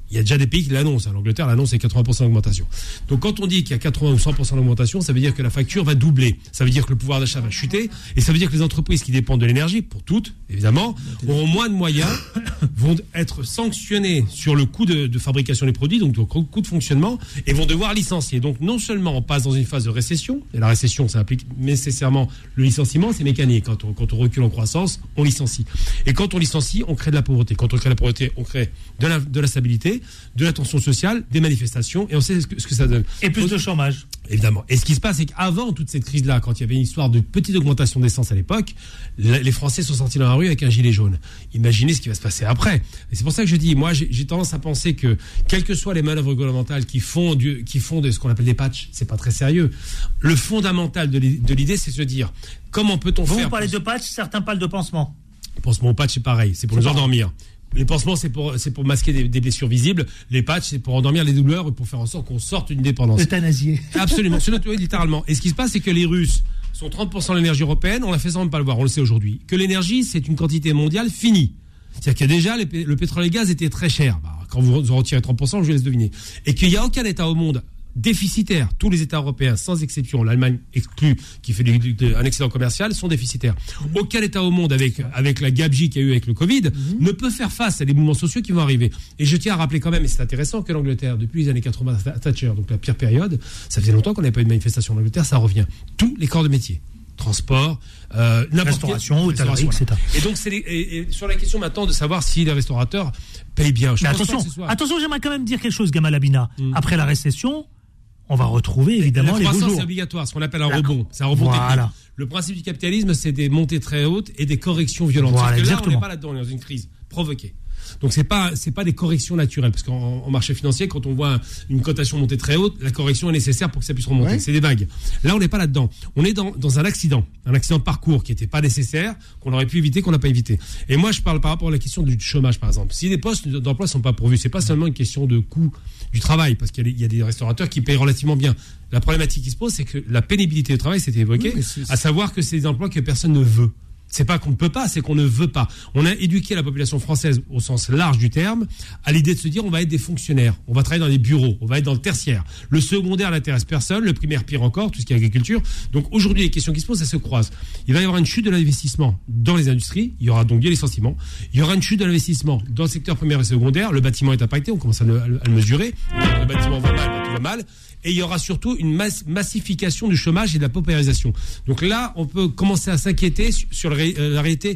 Il y a déjà des pays qui l'annoncent. L'Angleterre l'annonce, c'est 80% d'augmentation. Donc quand on dit qu'il y a 80 ou 100% d'augmentation, ça veut dire que la facture va doubler. Ça veut dire que le pouvoir d'achat va chuter. Et ça veut dire que les entreprises qui dépendent de l'énergie, pour toutes, évidemment, auront moins de moyens, vont être sanctionnées sur le coût de fabrication des produits, donc le coût de fonctionnement, et vont devoir licencier. Donc non seulement on passe dans une phase de récession, et la récession, ça implique nécessairement le licenciement, c'est mécanique. Quand on recule en croissance, on licencie. Et quand on licencie, on crée de la pauvreté. Quand on crée de la pauvreté, on crée de la stabilité, de la tension sociale, des manifestations, et on sait ce que ça donne. Et plus de chômage. Évidemment. Et ce qui se passe, c'est qu'avant toute cette crise-là, quand il y avait une histoire de petite augmentation d'essence à l'époque, les Français sont sortis dans la rue avec un gilet jaune. Imaginez ce qui va se passer après. Et c'est pour ça que je dis, moi, j'ai tendance à penser que, quelles que soient les manœuvres gouvernementales qui font de ce qu'on appelle des patchs, c'est pas très sérieux. Le fondamental de l'idée, c'est de se dire, comment peut-on faire... Vous parlez de patch, certains parlent de pansement. Pansement au patch, c'est pareil. C'est pour nous endormir. Les pansements, c'est pour masquer des blessures visibles. Les patchs, c'est pour endormir les douleurs et pour faire en sorte qu'on sorte d'une dépendance. Euthanasier. Absolument, littéralement. Et ce qui se passe, c'est que les Russes sont 30% de l'énergie européenne. On l'a fait sans même pas le voir, on le sait aujourd'hui. Que l'énergie, c'est une quantité mondiale finie. C'est-à-dire que déjà, le pétrole et le gaz étaient très chers. Quand vous en retirez 30%, je vous laisse deviner. Et qu'il n'y a aucun État au monde déficitaires. Tous les États européens, sans exception, l'Allemagne exclue, qui fait un excédent commercial, sont déficitaires. Aucun État au monde, avec la gabegie qu'il y a eu avec le Covid, ne peut faire face à des mouvements sociaux qui vont arriver. Et je tiens à rappeler quand même, et c'est intéressant, que l'Angleterre, depuis les années 80, Thatcher, donc la pire période, ça faisait longtemps qu'on n'avait pas eu de manifestation en Angleterre, ça revient. Tous les corps de métier. Transport, restauration, hôtellerie, etc. Et donc, sur la question maintenant de savoir si les restaurateurs payent bien. Attention, j'aimerais quand même dire quelque chose, Gamal Abina. Après la récession, on va retrouver évidemment les beaux jours. La croissance, c'est obligatoire, ce qu'on appelle un rebond. C'est un rebond technique. Le principe du capitalisme, c'est des montées très hautes et des corrections violentes. Parce que là, on n'est pas là-dedans, on est dans une crise provoquée. Donc c'est pas des corrections naturelles, parce qu'en marché financier, quand on voit une cotation monter très haute, la correction est nécessaire pour que ça puisse remonter. Ouais. C'est des vagues. Là, on n'est pas là-dedans. On est dans un accident de parcours qui n'était pas nécessaire, qu'on aurait pu éviter, qu'on n'a pas évité. Et moi, je parle par rapport à la question du chômage, par exemple. Si les postes d'emploi sont pas pourvus, c'est pas seulement une question de coût du travail, parce qu'il y a des restaurateurs qui payent relativement bien. La problématique qui se pose, c'est que la pénibilité du travail, c'était évoqué, à savoir que c'est des emplois que personne ne veut. C'est pas qu'on ne peut pas, c'est qu'on ne veut pas. On a éduqué la population française au sens large du terme à l'idée de se dire on va être des fonctionnaires, on va travailler dans les bureaux, on va être dans le tertiaire. Le secondaire n'intéresse personne, le primaire pire encore, tout ce qui est agriculture. Donc aujourd'hui, les questions qui se posent, ça se croisent. Il va y avoir une chute de l'investissement dans les industries, il y aura donc des licenciements. Il y aura une chute de l'investissement dans le secteur primaire et secondaire. Le bâtiment est impacté, on commence à le mesurer. Le bâtiment va mal, tout va mal. Et il y aura surtout une massification du chômage et de la paupérisation. Donc là, on peut commencer à s'inquiéter sur la réalité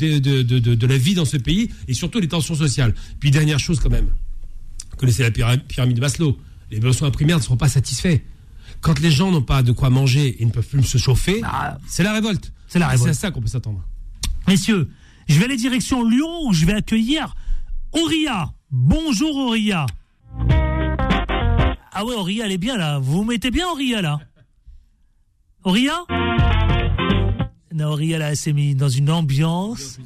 de la vie dans ce pays et surtout les tensions sociales. Puis dernière chose quand même, vous connaissez la pyramide de Maslow, les besoins primaires ne seront pas satisfaits. Quand les gens n'ont pas de quoi manger et ne peuvent plus se chauffer, c'est la révolte. C'est à ça qu'on peut s'attendre. Messieurs, je vais aller direction Lyon où je vais accueillir Auria. Bonjour Auria. Ah ouais, Auria, elle est bien là. Vous mettez bien Auria là. Auria ? Non, Auria là, elle s'est mise dans une ambiance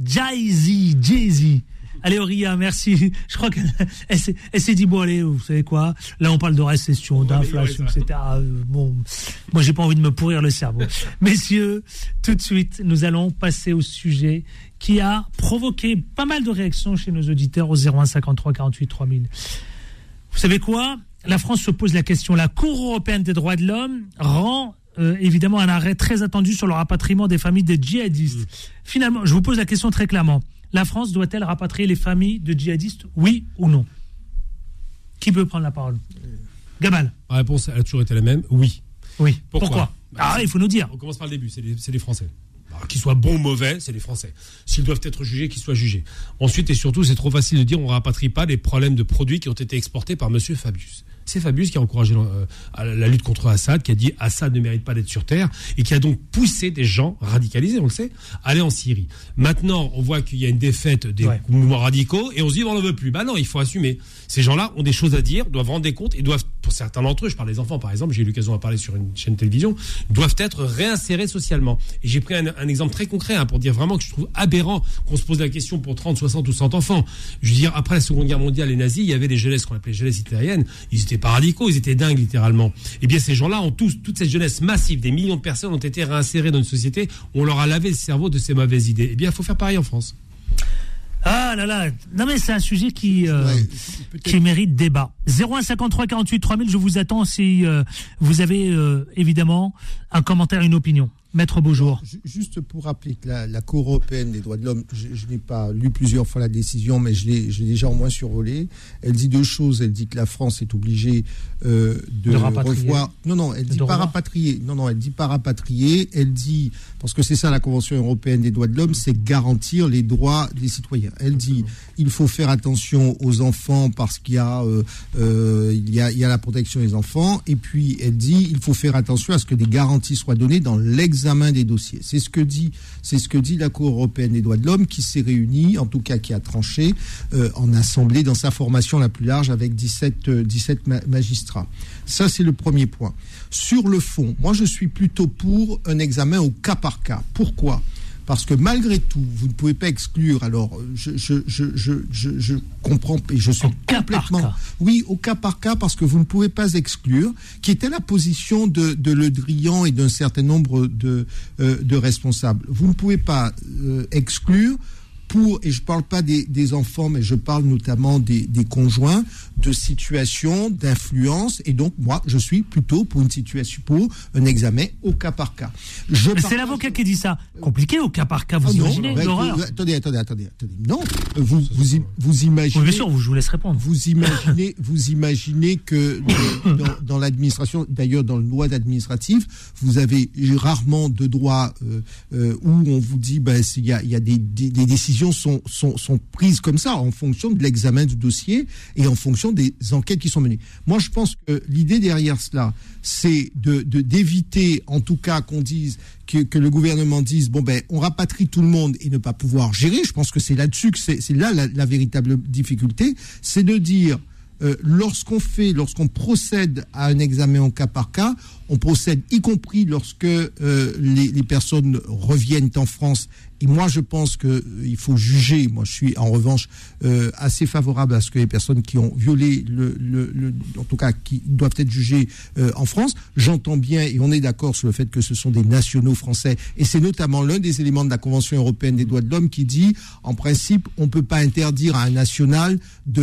Jay-Z. Allez Auria, merci. Je crois qu'elle s'est dit, bon allez, vous savez quoi ? Là on parle de récession, d'inflation, etc. Bon, moi j'ai pas envie de me pourrir le cerveau. Messieurs, tout de suite, nous allons passer au sujet qui a provoqué pas mal de réactions chez nos auditeurs au 01 53 48 3000. Vous savez quoi ? La France se pose la question. La Cour européenne des droits de l'homme rend évidemment un arrêt très attendu sur le rapatriement des familles des djihadistes. Finalement, je vous pose la question très clairement. La France doit-elle rapatrier les familles de djihadistes, oui ou non ? Qui peut prendre la parole ? Gamal. La réponse a toujours été la même, oui. Oui. Pourquoi ? Il faut nous dire. On commence par le début, c'est les Français. Alors, qu'ils soient bons ou mauvais, c'est les Français. S'ils doivent être jugés, qu'ils soient jugés. Ensuite et surtout, c'est trop facile de dire on ne rapatrie pas les problèmes de produits qui ont été exportés par M. Fabius. C'est Fabius qui a encouragé la lutte contre Assad, qui a dit Assad ne mérite pas d'être sur terre, et qui a donc poussé des gens radicalisés, on le sait, à aller en Syrie. Maintenant, on voit qu'il y a une défaite des mouvements radicaux, et on se dit on n'en veut plus. Non, il faut assumer. Ces gens-là ont des choses à dire, doivent rendre des comptes, et doivent, pour certains d'entre eux, je parle des enfants par exemple, j'ai eu l'occasion de parler sur une chaîne de télévision, doivent être réinsérés socialement. Et j'ai pris un exemple très concret pour dire vraiment que je trouve aberrant qu'on se pose la question pour 30, 60 ou 100 enfants. Je veux dire, après la Seconde Guerre mondiale, les nazis, il y avait des jeunesses qu'on appelait jeunesses hitlériennes, ils étaient pas radicaux, ils étaient dingues littéralement. Et bien ces gens-là ont toute cette jeunesse massive, des millions de personnes ont été réinsérées dans une société où on leur a lavé le cerveau de ces mauvaises idées. Et bien il faut faire pareil en France. Ah là là, non mais c'est un sujet qui mérite débat. 01 53 48 3000, je vous attends si vous avez évidemment un commentaire, une opinion. Maître Beaujour. Juste pour rappeler que la Cour européenne des droits de l'homme, je n'ai pas lu plusieurs fois la décision, mais je l'ai déjà au moins survolé. Elle dit deux choses. Elle dit que la France est obligée de revoir. Non, elle dit pas rapatrier. Non, elle dit pas rapatrier. Elle dit, parce que c'est ça la Convention européenne des droits de l'homme, c'est garantir les droits des citoyens. Elle dit, il faut faire attention aux enfants parce qu'il y a la protection des enfants. Et puis elle dit, il faut faire attention à ce que des garanties soient données dans l'examen des dossiers. C'est ce que dit la Cour européenne des droits de l'homme qui s'est réunie, en tout cas qui a tranché en assemblée dans sa formation la plus large avec 17 magistrats. Ça, c'est le premier point. Sur le fond, moi, je suis plutôt pour un examen au cas par cas. Pourquoi ? Parce que malgré tout, vous ne pouvez pas exclure. Alors, je comprends et je suis complètement. Oui, au cas par cas, parce que vous ne pouvez pas exclure, qui était la position de Le Drian et d'un certain nombre de responsables. Vous ne pouvez pas exclure et je ne parle pas des enfants, mais je parle notamment des conjoints, de situations, d'influence, et donc moi, je suis plutôt pour un examen au cas par cas. C'est l'avocat qui dit ça. Compliqué au cas par cas, vous imaginez l'horreur. Attendez. Non, vous imaginez. Oui, bien sûr, je vous laisse répondre. Vous imaginez que dans l'administration, d'ailleurs dans le droit administratif, vous avez rarement de droit où on vous dit, il y a des décisions sont prises comme ça en fonction de l'examen du dossier et en fonction des enquêtes qui sont menées. Moi, je pense que l'idée derrière cela, c'est d'éviter, en tout cas, qu'on dise que le gouvernement dise on rapatrie tout le monde et ne pas pouvoir gérer. Je pense que c'est là-dessus que c'est là la véritable difficulté, c'est de dire lorsqu'on procède à un examen au cas par cas, on procède y compris lorsque les personnes reviennent en France. Et moi, je pense qu'il faut juger. Moi, je suis en revanche assez favorable à ce que les personnes qui ont violé en tout cas, qui doivent être jugées en France. J'entends bien, et on est d'accord sur le fait que ce sont des nationaux français. Et c'est notamment l'un des éléments de la Convention européenne des droits de l'homme qui dit, en principe, on ne peut pas interdire à un national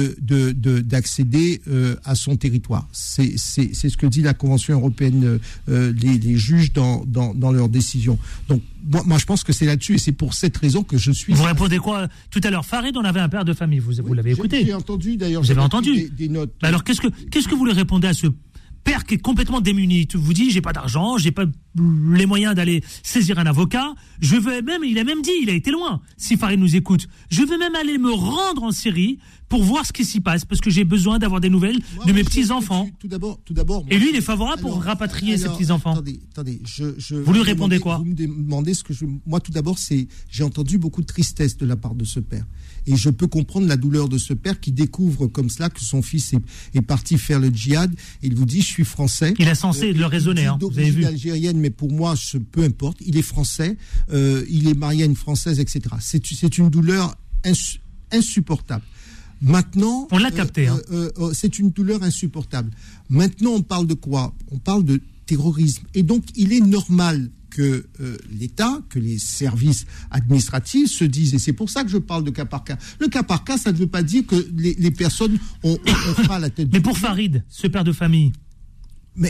d'accéder à son territoire. C'est ce que dit la Convention européenne, les juges dans leurs décisions. Donc, moi, je pense que c'est là-dessus, et c'est pour cette raison que je suis... Vous répondez quoi tout à l'heure? Farid, on avait un père de famille, vous l'avez écouté. J'ai entendu, d'ailleurs. Vous avez entendu des notes. Alors, qu'est-ce que vous lui répondez à ce père qui est complètement démuni? Tu vous dis, j'ai pas d'argent, j'ai pas les moyens d'aller saisir un avocat. Il a même dit, il a été loin. Si Farid nous écoute, je veux même aller me rendre en Syrie pour voir ce qui s'y passe, parce que j'ai besoin d'avoir des nouvelles de mes petits-enfants. Tout d'abord. Et lui, il est favorable pour rapatrier ses petits-enfants. Attendez, vous lui répondez quoi? Vous me demandez ce que moi, tout d'abord, j'ai entendu beaucoup de tristesse de la part de ce père. Et je peux comprendre la douleur de ce père qui découvre comme cela que son fils est parti faire le djihad. Et il vous dit, je suis français. Il est censé le raisonner, vous avez vu. Algérienne, mais pour moi, peu importe. Il est français, il est marié à une Française, etc. C'est une douleur insupportable. Maintenant, on l'a capté. C'est une douleur insupportable. Maintenant, on parle de quoi? On parle de terrorisme. Et donc, il est normal que l'État, que les services administratifs se disent, et c'est pour ça que je parle de cas par cas. Le cas par cas, ça ne veut pas dire que les personnes ont fera la tête. Mais pour Farid, ce père de famille. Mais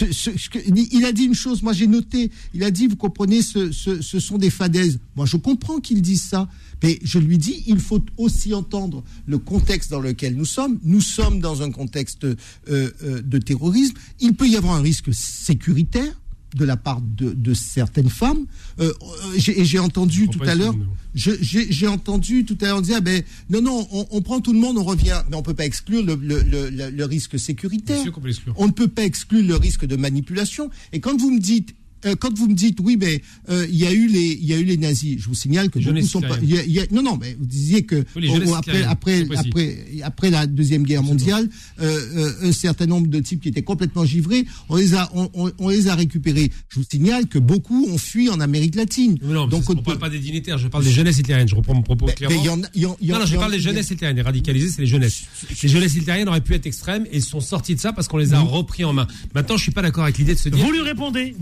il a dit une chose, moi j'ai noté, il a dit, vous comprenez, ce sont des fadaises. Moi je comprends qu'il dise ça, mais je lui dis, il faut aussi entendre le contexte dans lequel nous sommes. Nous sommes dans un contexte de terrorisme. Il peut y avoir un risque sécuritaire de la part de certaines femmes. J'ai entendu tout à l'heure... J'ai entendu tout à l'heure dire, non, on prend tout le monde, on revient. Mais on ne peut pas exclure le risque sécuritaire. On ne peut pas exclure le risque de manipulation. Et quand vous me dites, oui, mais il y a eu les nazis. Je vous signale que beaucoup sont pas. Non, mais vous disiez que après la Deuxième Guerre mondiale, un certain nombre de types qui étaient complètement givrés, on les a récupérés. Je vous signale que beaucoup ont fui en Amérique latine. Non, donc on ne parle pas des dignitaires. Je parle des jeunesses hitlériennes. Je reprends mon propos clairement. Je parle des jeunesses hitlériennes. Les radicalisés, c'est les jeunesses. Les jeunesses hitlériennes auraient pu être extrêmes et ils sont sortis de ça parce qu'on les a repris en main. Maintenant, je suis pas d'accord avec l'idée de se dire. Vous lui répondez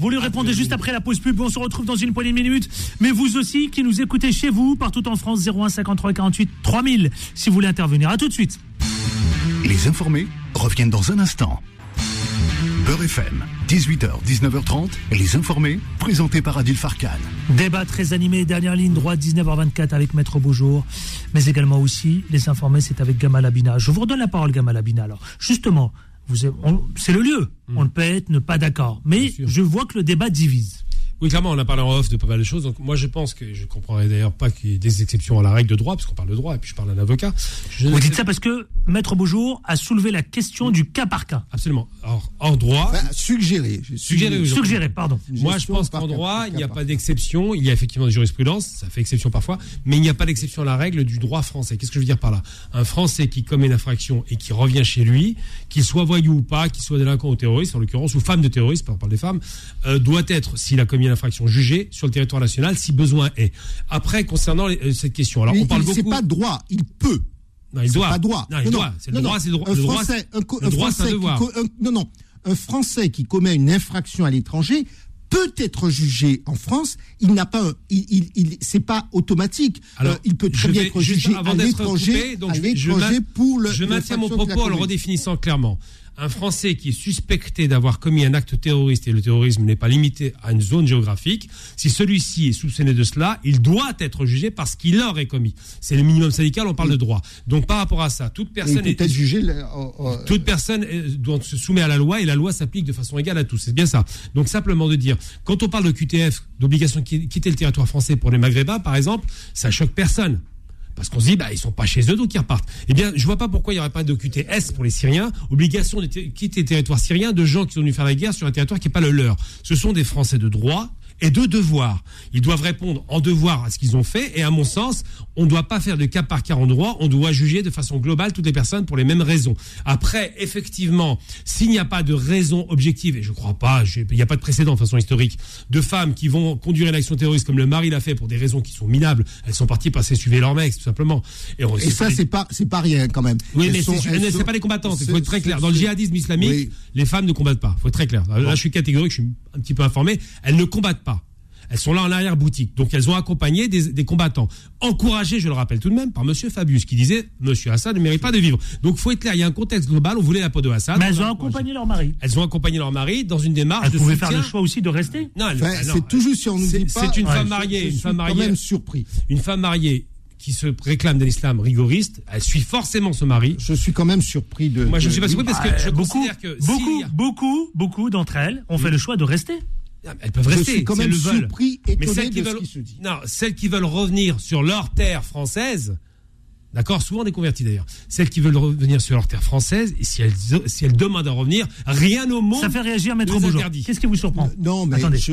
répondez juste après la pause pub. On se retrouve dans une poignée de minutes. Mais vous aussi, qui nous écoutez chez vous, partout en France, 01 53 48 3000, si vous voulez intervenir. À tout de suite. Les informés reviennent dans un instant. Beurre FM, 18h, 19h30, les informés, présentés par Adil Farkan. Débat très animé, dernière ligne droite, 19h24 avec Maître Beaujour, mais également aussi, les informés, c'est avec Gamal Abina. Je vous redonne la parole, Gamal Abina. Alors, justement, c'est le lieu. On ne peut être pas d'accord. Mais je vois que le débat divise. Oui, clairement, on a parlé en off de pas mal de choses. Donc, moi, je pense que je ne comprendrais d'ailleurs pas qu'il y ait des exceptions à la règle de droit, parce qu'on parle de droit, et puis je parle d'un avocat. Vous dites ça parce que Maître Beaujour a soulevé la question du cas par cas. Absolument. Alors, en droit. Suggéré, pardon. Moi, je pense qu'en droit, il n'y a pas d'exception. Il y a effectivement des jurisprudences, ça fait exception parfois, mais il n'y a pas d'exception à la règle du droit français. Qu'est-ce que je veux dire par là ? Un Français qui commet une infraction et qui revient chez lui, qu'il soit voyou ou pas, qu'il soit délinquant ou terroriste, en l'occurrence, ou femme de terroriste, on parle des femmes, doit être, s'il a commis une infraction, jugé sur le territoire national si besoin est. Après, concernant cette question, alors on parle beaucoup. C'est pas droit, il peut. Non, il doit. Pas droit. Non, il doit. C'est le droit, c'est le droit. Le droit, c'est un devoir. Un Français qui commet une infraction à l'étranger peut être jugé en France. Il n'a pas, c'est pas automatique. Alors, il peut très bien être jugé à l'étranger. Je maintiens mon propos en le redéfinissant clairement. Un Français qui est suspecté d'avoir commis un acte terroriste, et le terrorisme n'est pas limité à une zone géographique, si celui-ci est soupçonné de cela, il doit être jugé parce qu'il l'aurait commis. C'est le minimum syndical, on parle de droit. Donc par rapport à ça, toute personne se soumet à la loi, et la loi s'applique de façon égale à tous. C'est bien ça. Donc simplement de dire, quand on parle de QTF, d'obligation de quitter le territoire français pour les Maghrébins, par exemple, ça choque personne. Parce qu'on se dit, ils sont pas chez eux, donc ils repartent. Eh bien, je vois pas pourquoi il n'y aurait pas de QTS pour les Syriens, obligation de quitter le territoire syrien de gens qui sont venus faire la guerre sur un territoire qui n'est pas le leur. Ce sont des Français de droit et de devoir. Ils doivent répondre en devoir à ce qu'ils ont fait, et à mon sens, on ne doit pas faire de cas par cas en droit, on doit juger de façon globale toutes les personnes pour les mêmes raisons. Après, effectivement, s'il n'y a pas de raison objective, et je crois pas, il n'y a pas de précédent de façon historique, de femmes qui vont conduire une action terroriste comme le mari l'a fait pour des raisons qui sont minables, elles sont parties parce qu'elles suivaient leur mec, tout simplement. Et ça, c'est pas rien quand même. Oui, mais c'est pas des combattantes, il faut être très clair. Dans le djihadisme islamique, les femmes ne combattent pas, il faut être très clair. Là, je suis catégorique, je suis un petit peu informé, elles ne combattent pas. Elles sont là en arrière-boutique. Donc, elles ont accompagné des combattants. Encouragés, je le rappelle tout de même, par monsieur Fabius, qui disait, monsieur Assad ne mérite pas de vivre. Donc, il faut être clair, il y a un contexte global, on voulait la peau de Assad. Mais elles ont accompagné leur mari. Elles ont accompagné leur mari dans une démarche de soutien. Elles pouvaient faire le choix aussi de rester. Non, c'est tout juste si on nous dit pas. C'est une femme mariée. Je suis quand même surpris. Une femme mariée qui se réclame de l'islam rigoriste, elle suit forcément ce mari. Je suis quand même surpris de... Moi, je ne suis pas surpris parce que je considère que... Beaucoup d'entre elles ont fait le choix de rester. Elles peuvent rester. Je suis quand même surpris, étonné de ce qui se dit. Non, celles qui veulent revenir sur leur terre française, d'accord, souvent des convertis d'ailleurs, celles qui veulent revenir sur leur terre française, et si elles demandent à revenir, rien au monde. Ça fait réagir Maître Beaujour. Qu'est-ce qui vous surprend ? Non, mais attendez,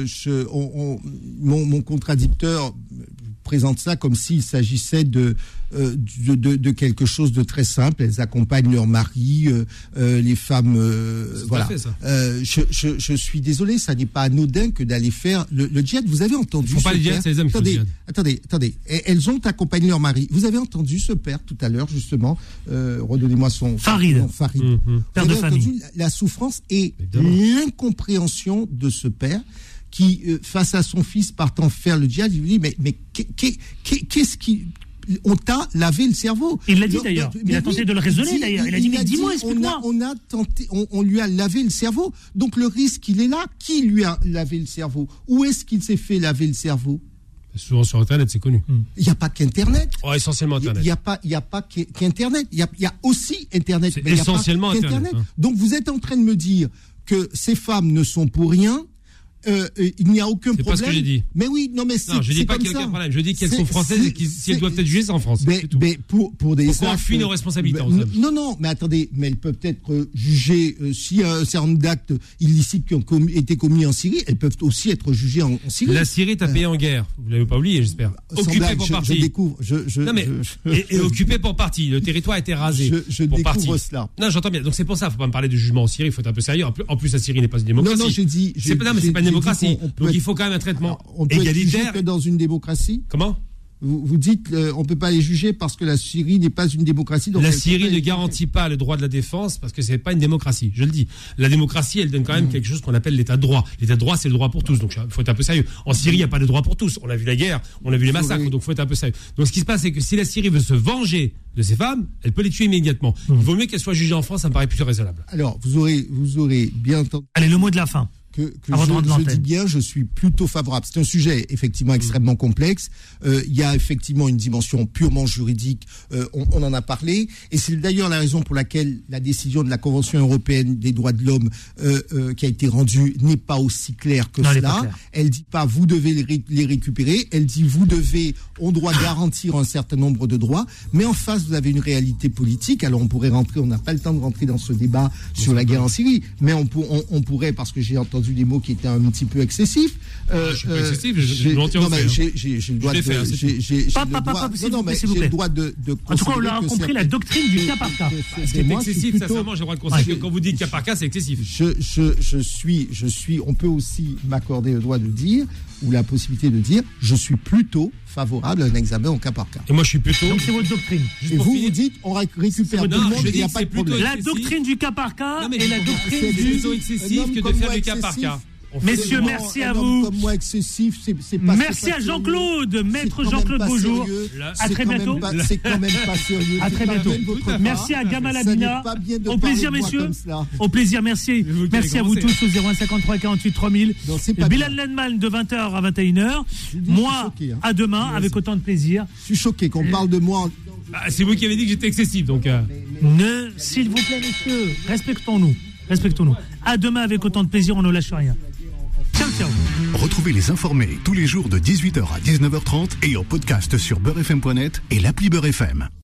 mon contradicteur présente ça comme s'il s'agissait de quelque chose de très simple. Elles accompagnent leur mari, les femmes, voilà. Fait, ça. Je suis désolé, ça n'est pas anodin que d'aller faire le djihad. Vous avez entendu? Faut pas le djihad, c'est les hommes qui font le djihad. Attendez. Elles ont accompagné leur mari. Vous avez entendu ce père tout à l'heure, justement. Redonnez-moi son Farid. Père de famille. Entendu la souffrance et l'incompréhension de ce père qui, face à son fils partant faire le djihad, il lui dit mais qu'est-ce qui... On t'a lavé le cerveau. Il l'a dit d'ailleurs. Il a tenté de le raisonner d'ailleurs. Il a dit mais dis-moi, explique-moi. On lui a lavé le cerveau. Donc le risque, il est là. Qui lui a lavé le cerveau? Où est-ce qu'il s'est fait laver le cerveau? Souvent sur Internet, c'est connu. Il n'y a pas qu'Internet. Oh, essentiellement Internet. Il n'y a pas qu'Internet. Il y a aussi Internet. C'est essentiellement Internet. Donc vous êtes en train de me dire que ces femmes ne sont pour rien. Il n'y a aucun problème. C'est pas ce que j'ai dit. Mais oui, non, mais c'est non, je dis pas qu'il y a aucun problème. Je dis qu'elles sont françaises et si elles doivent être jugées, c'est en France. Mais pour des pourquoi on fuit nos responsabilités Non, mais attendez, mais elles peuvent être jugées s'il y a un certain nombre d'actes illicites qui ont été commis en Syrie, elles peuvent aussi être jugées en Syrie. La Syrie est un pays en guerre. Vous l'avez pas oublié, j'espère. Occupé pour partie. Je découvre. Non mais et occupé pour partie. Le territoire a été rasé. Je pour découvre partie. Cela. Non, j'entends bien. Donc c'est pour ça, faut pas me parler de jugement en Syrie. Il faut être un peu sérieux. En plus, la Syrie n'est pas une démocratie. Non, j'ai dit. C'est pas une démocratie. Donc il faut quand même un traitement égalitaire. Que dans une démocratie. Comment? Vous dites on ne peut pas les juger parce que la Syrie n'est pas une démocratie. Donc la Syrie ne garantit pas le droit de la défense parce que c'est pas une démocratie, je le dis. La démocratie, elle donne quand même quelque chose qu'on appelle l'état de droit. L'état de droit, c'est le droit pour tous, donc il faut être un peu sérieux. En Syrie, il n'y a pas de droit pour tous. On a vu la guerre, on a vu les massacres, donc il faut être un peu sérieux. Donc ce qui se passe, c'est que si la Syrie veut se venger de ces femmes, elle peut les tuer immédiatement. Il vaut mieux qu'elles soient jugées en France, ça me paraît plus raisonnable. Alors, vous aurez bien entendu... Allez, le mot de la fin. Que je dis bien, je suis plutôt favorable. C'est un sujet effectivement extrêmement complexe. Il y a effectivement une dimension purement juridique. On en a parlé, et c'est d'ailleurs la raison pour laquelle la décision de la Convention européenne des droits de l'homme qui a été rendue n'est pas aussi claire que cela. Elle dit pas vous devez les récupérer. Elle dit on doit garantir un certain nombre de droits. Mais en face, vous avez une réalité politique. Alors on pourrait rentrer. On n'a pas le temps de rentrer dans ce débat sur la guerre en Syrie, mais on pourrait, parce que j'ai entendu des mots qui étaient un petit peu excessifs. Je suis pas excessif, j'ai le droit de en tout cas, on l'a compris, la doctrine du cas par cas. Ce qui est excessif, sincèrement, j'ai le droit de constater que quand vous dites cas par cas, c'est excessif. On peut aussi m'accorder le droit de dire, ou la possibilité de dire, je suis plutôt favorable à un examen au cas par cas. Et moi, je suis plutôt... Donc, c'est votre doctrine. Et vous dites, on récupère tout le monde, il n'y a pas de problème. La doctrine du cas par cas et la doctrine c'est plutôt excessif que de faire du cas par cas. Messieurs, merci à vous. Comme moi, excessif, c'est pas. Merci à Jean-Claude, maître Jean-Claude Beaujour. À très bientôt. C'est quand même pas sérieux. À très bientôt. Merci à Gamal Abina. Au plaisir, messieurs. Au plaisir, merci. Merci à vous tous au 0153 48 3000. Bilal Lenman de 20h à 21h. Moi, à demain, avec autant de plaisir. Je suis choqué qu'on parle de moi. C'est vous qui avez dit que j'étais excessif, donc. S'il vous plaît, messieurs, respectons-nous. À demain avec autant de plaisir, on ne lâche rien. Ciao, ciao. Retrouvez les informés tous les jours de 18h à 19h30 et en podcast sur beurrefm.net et l'appli Beurre FM.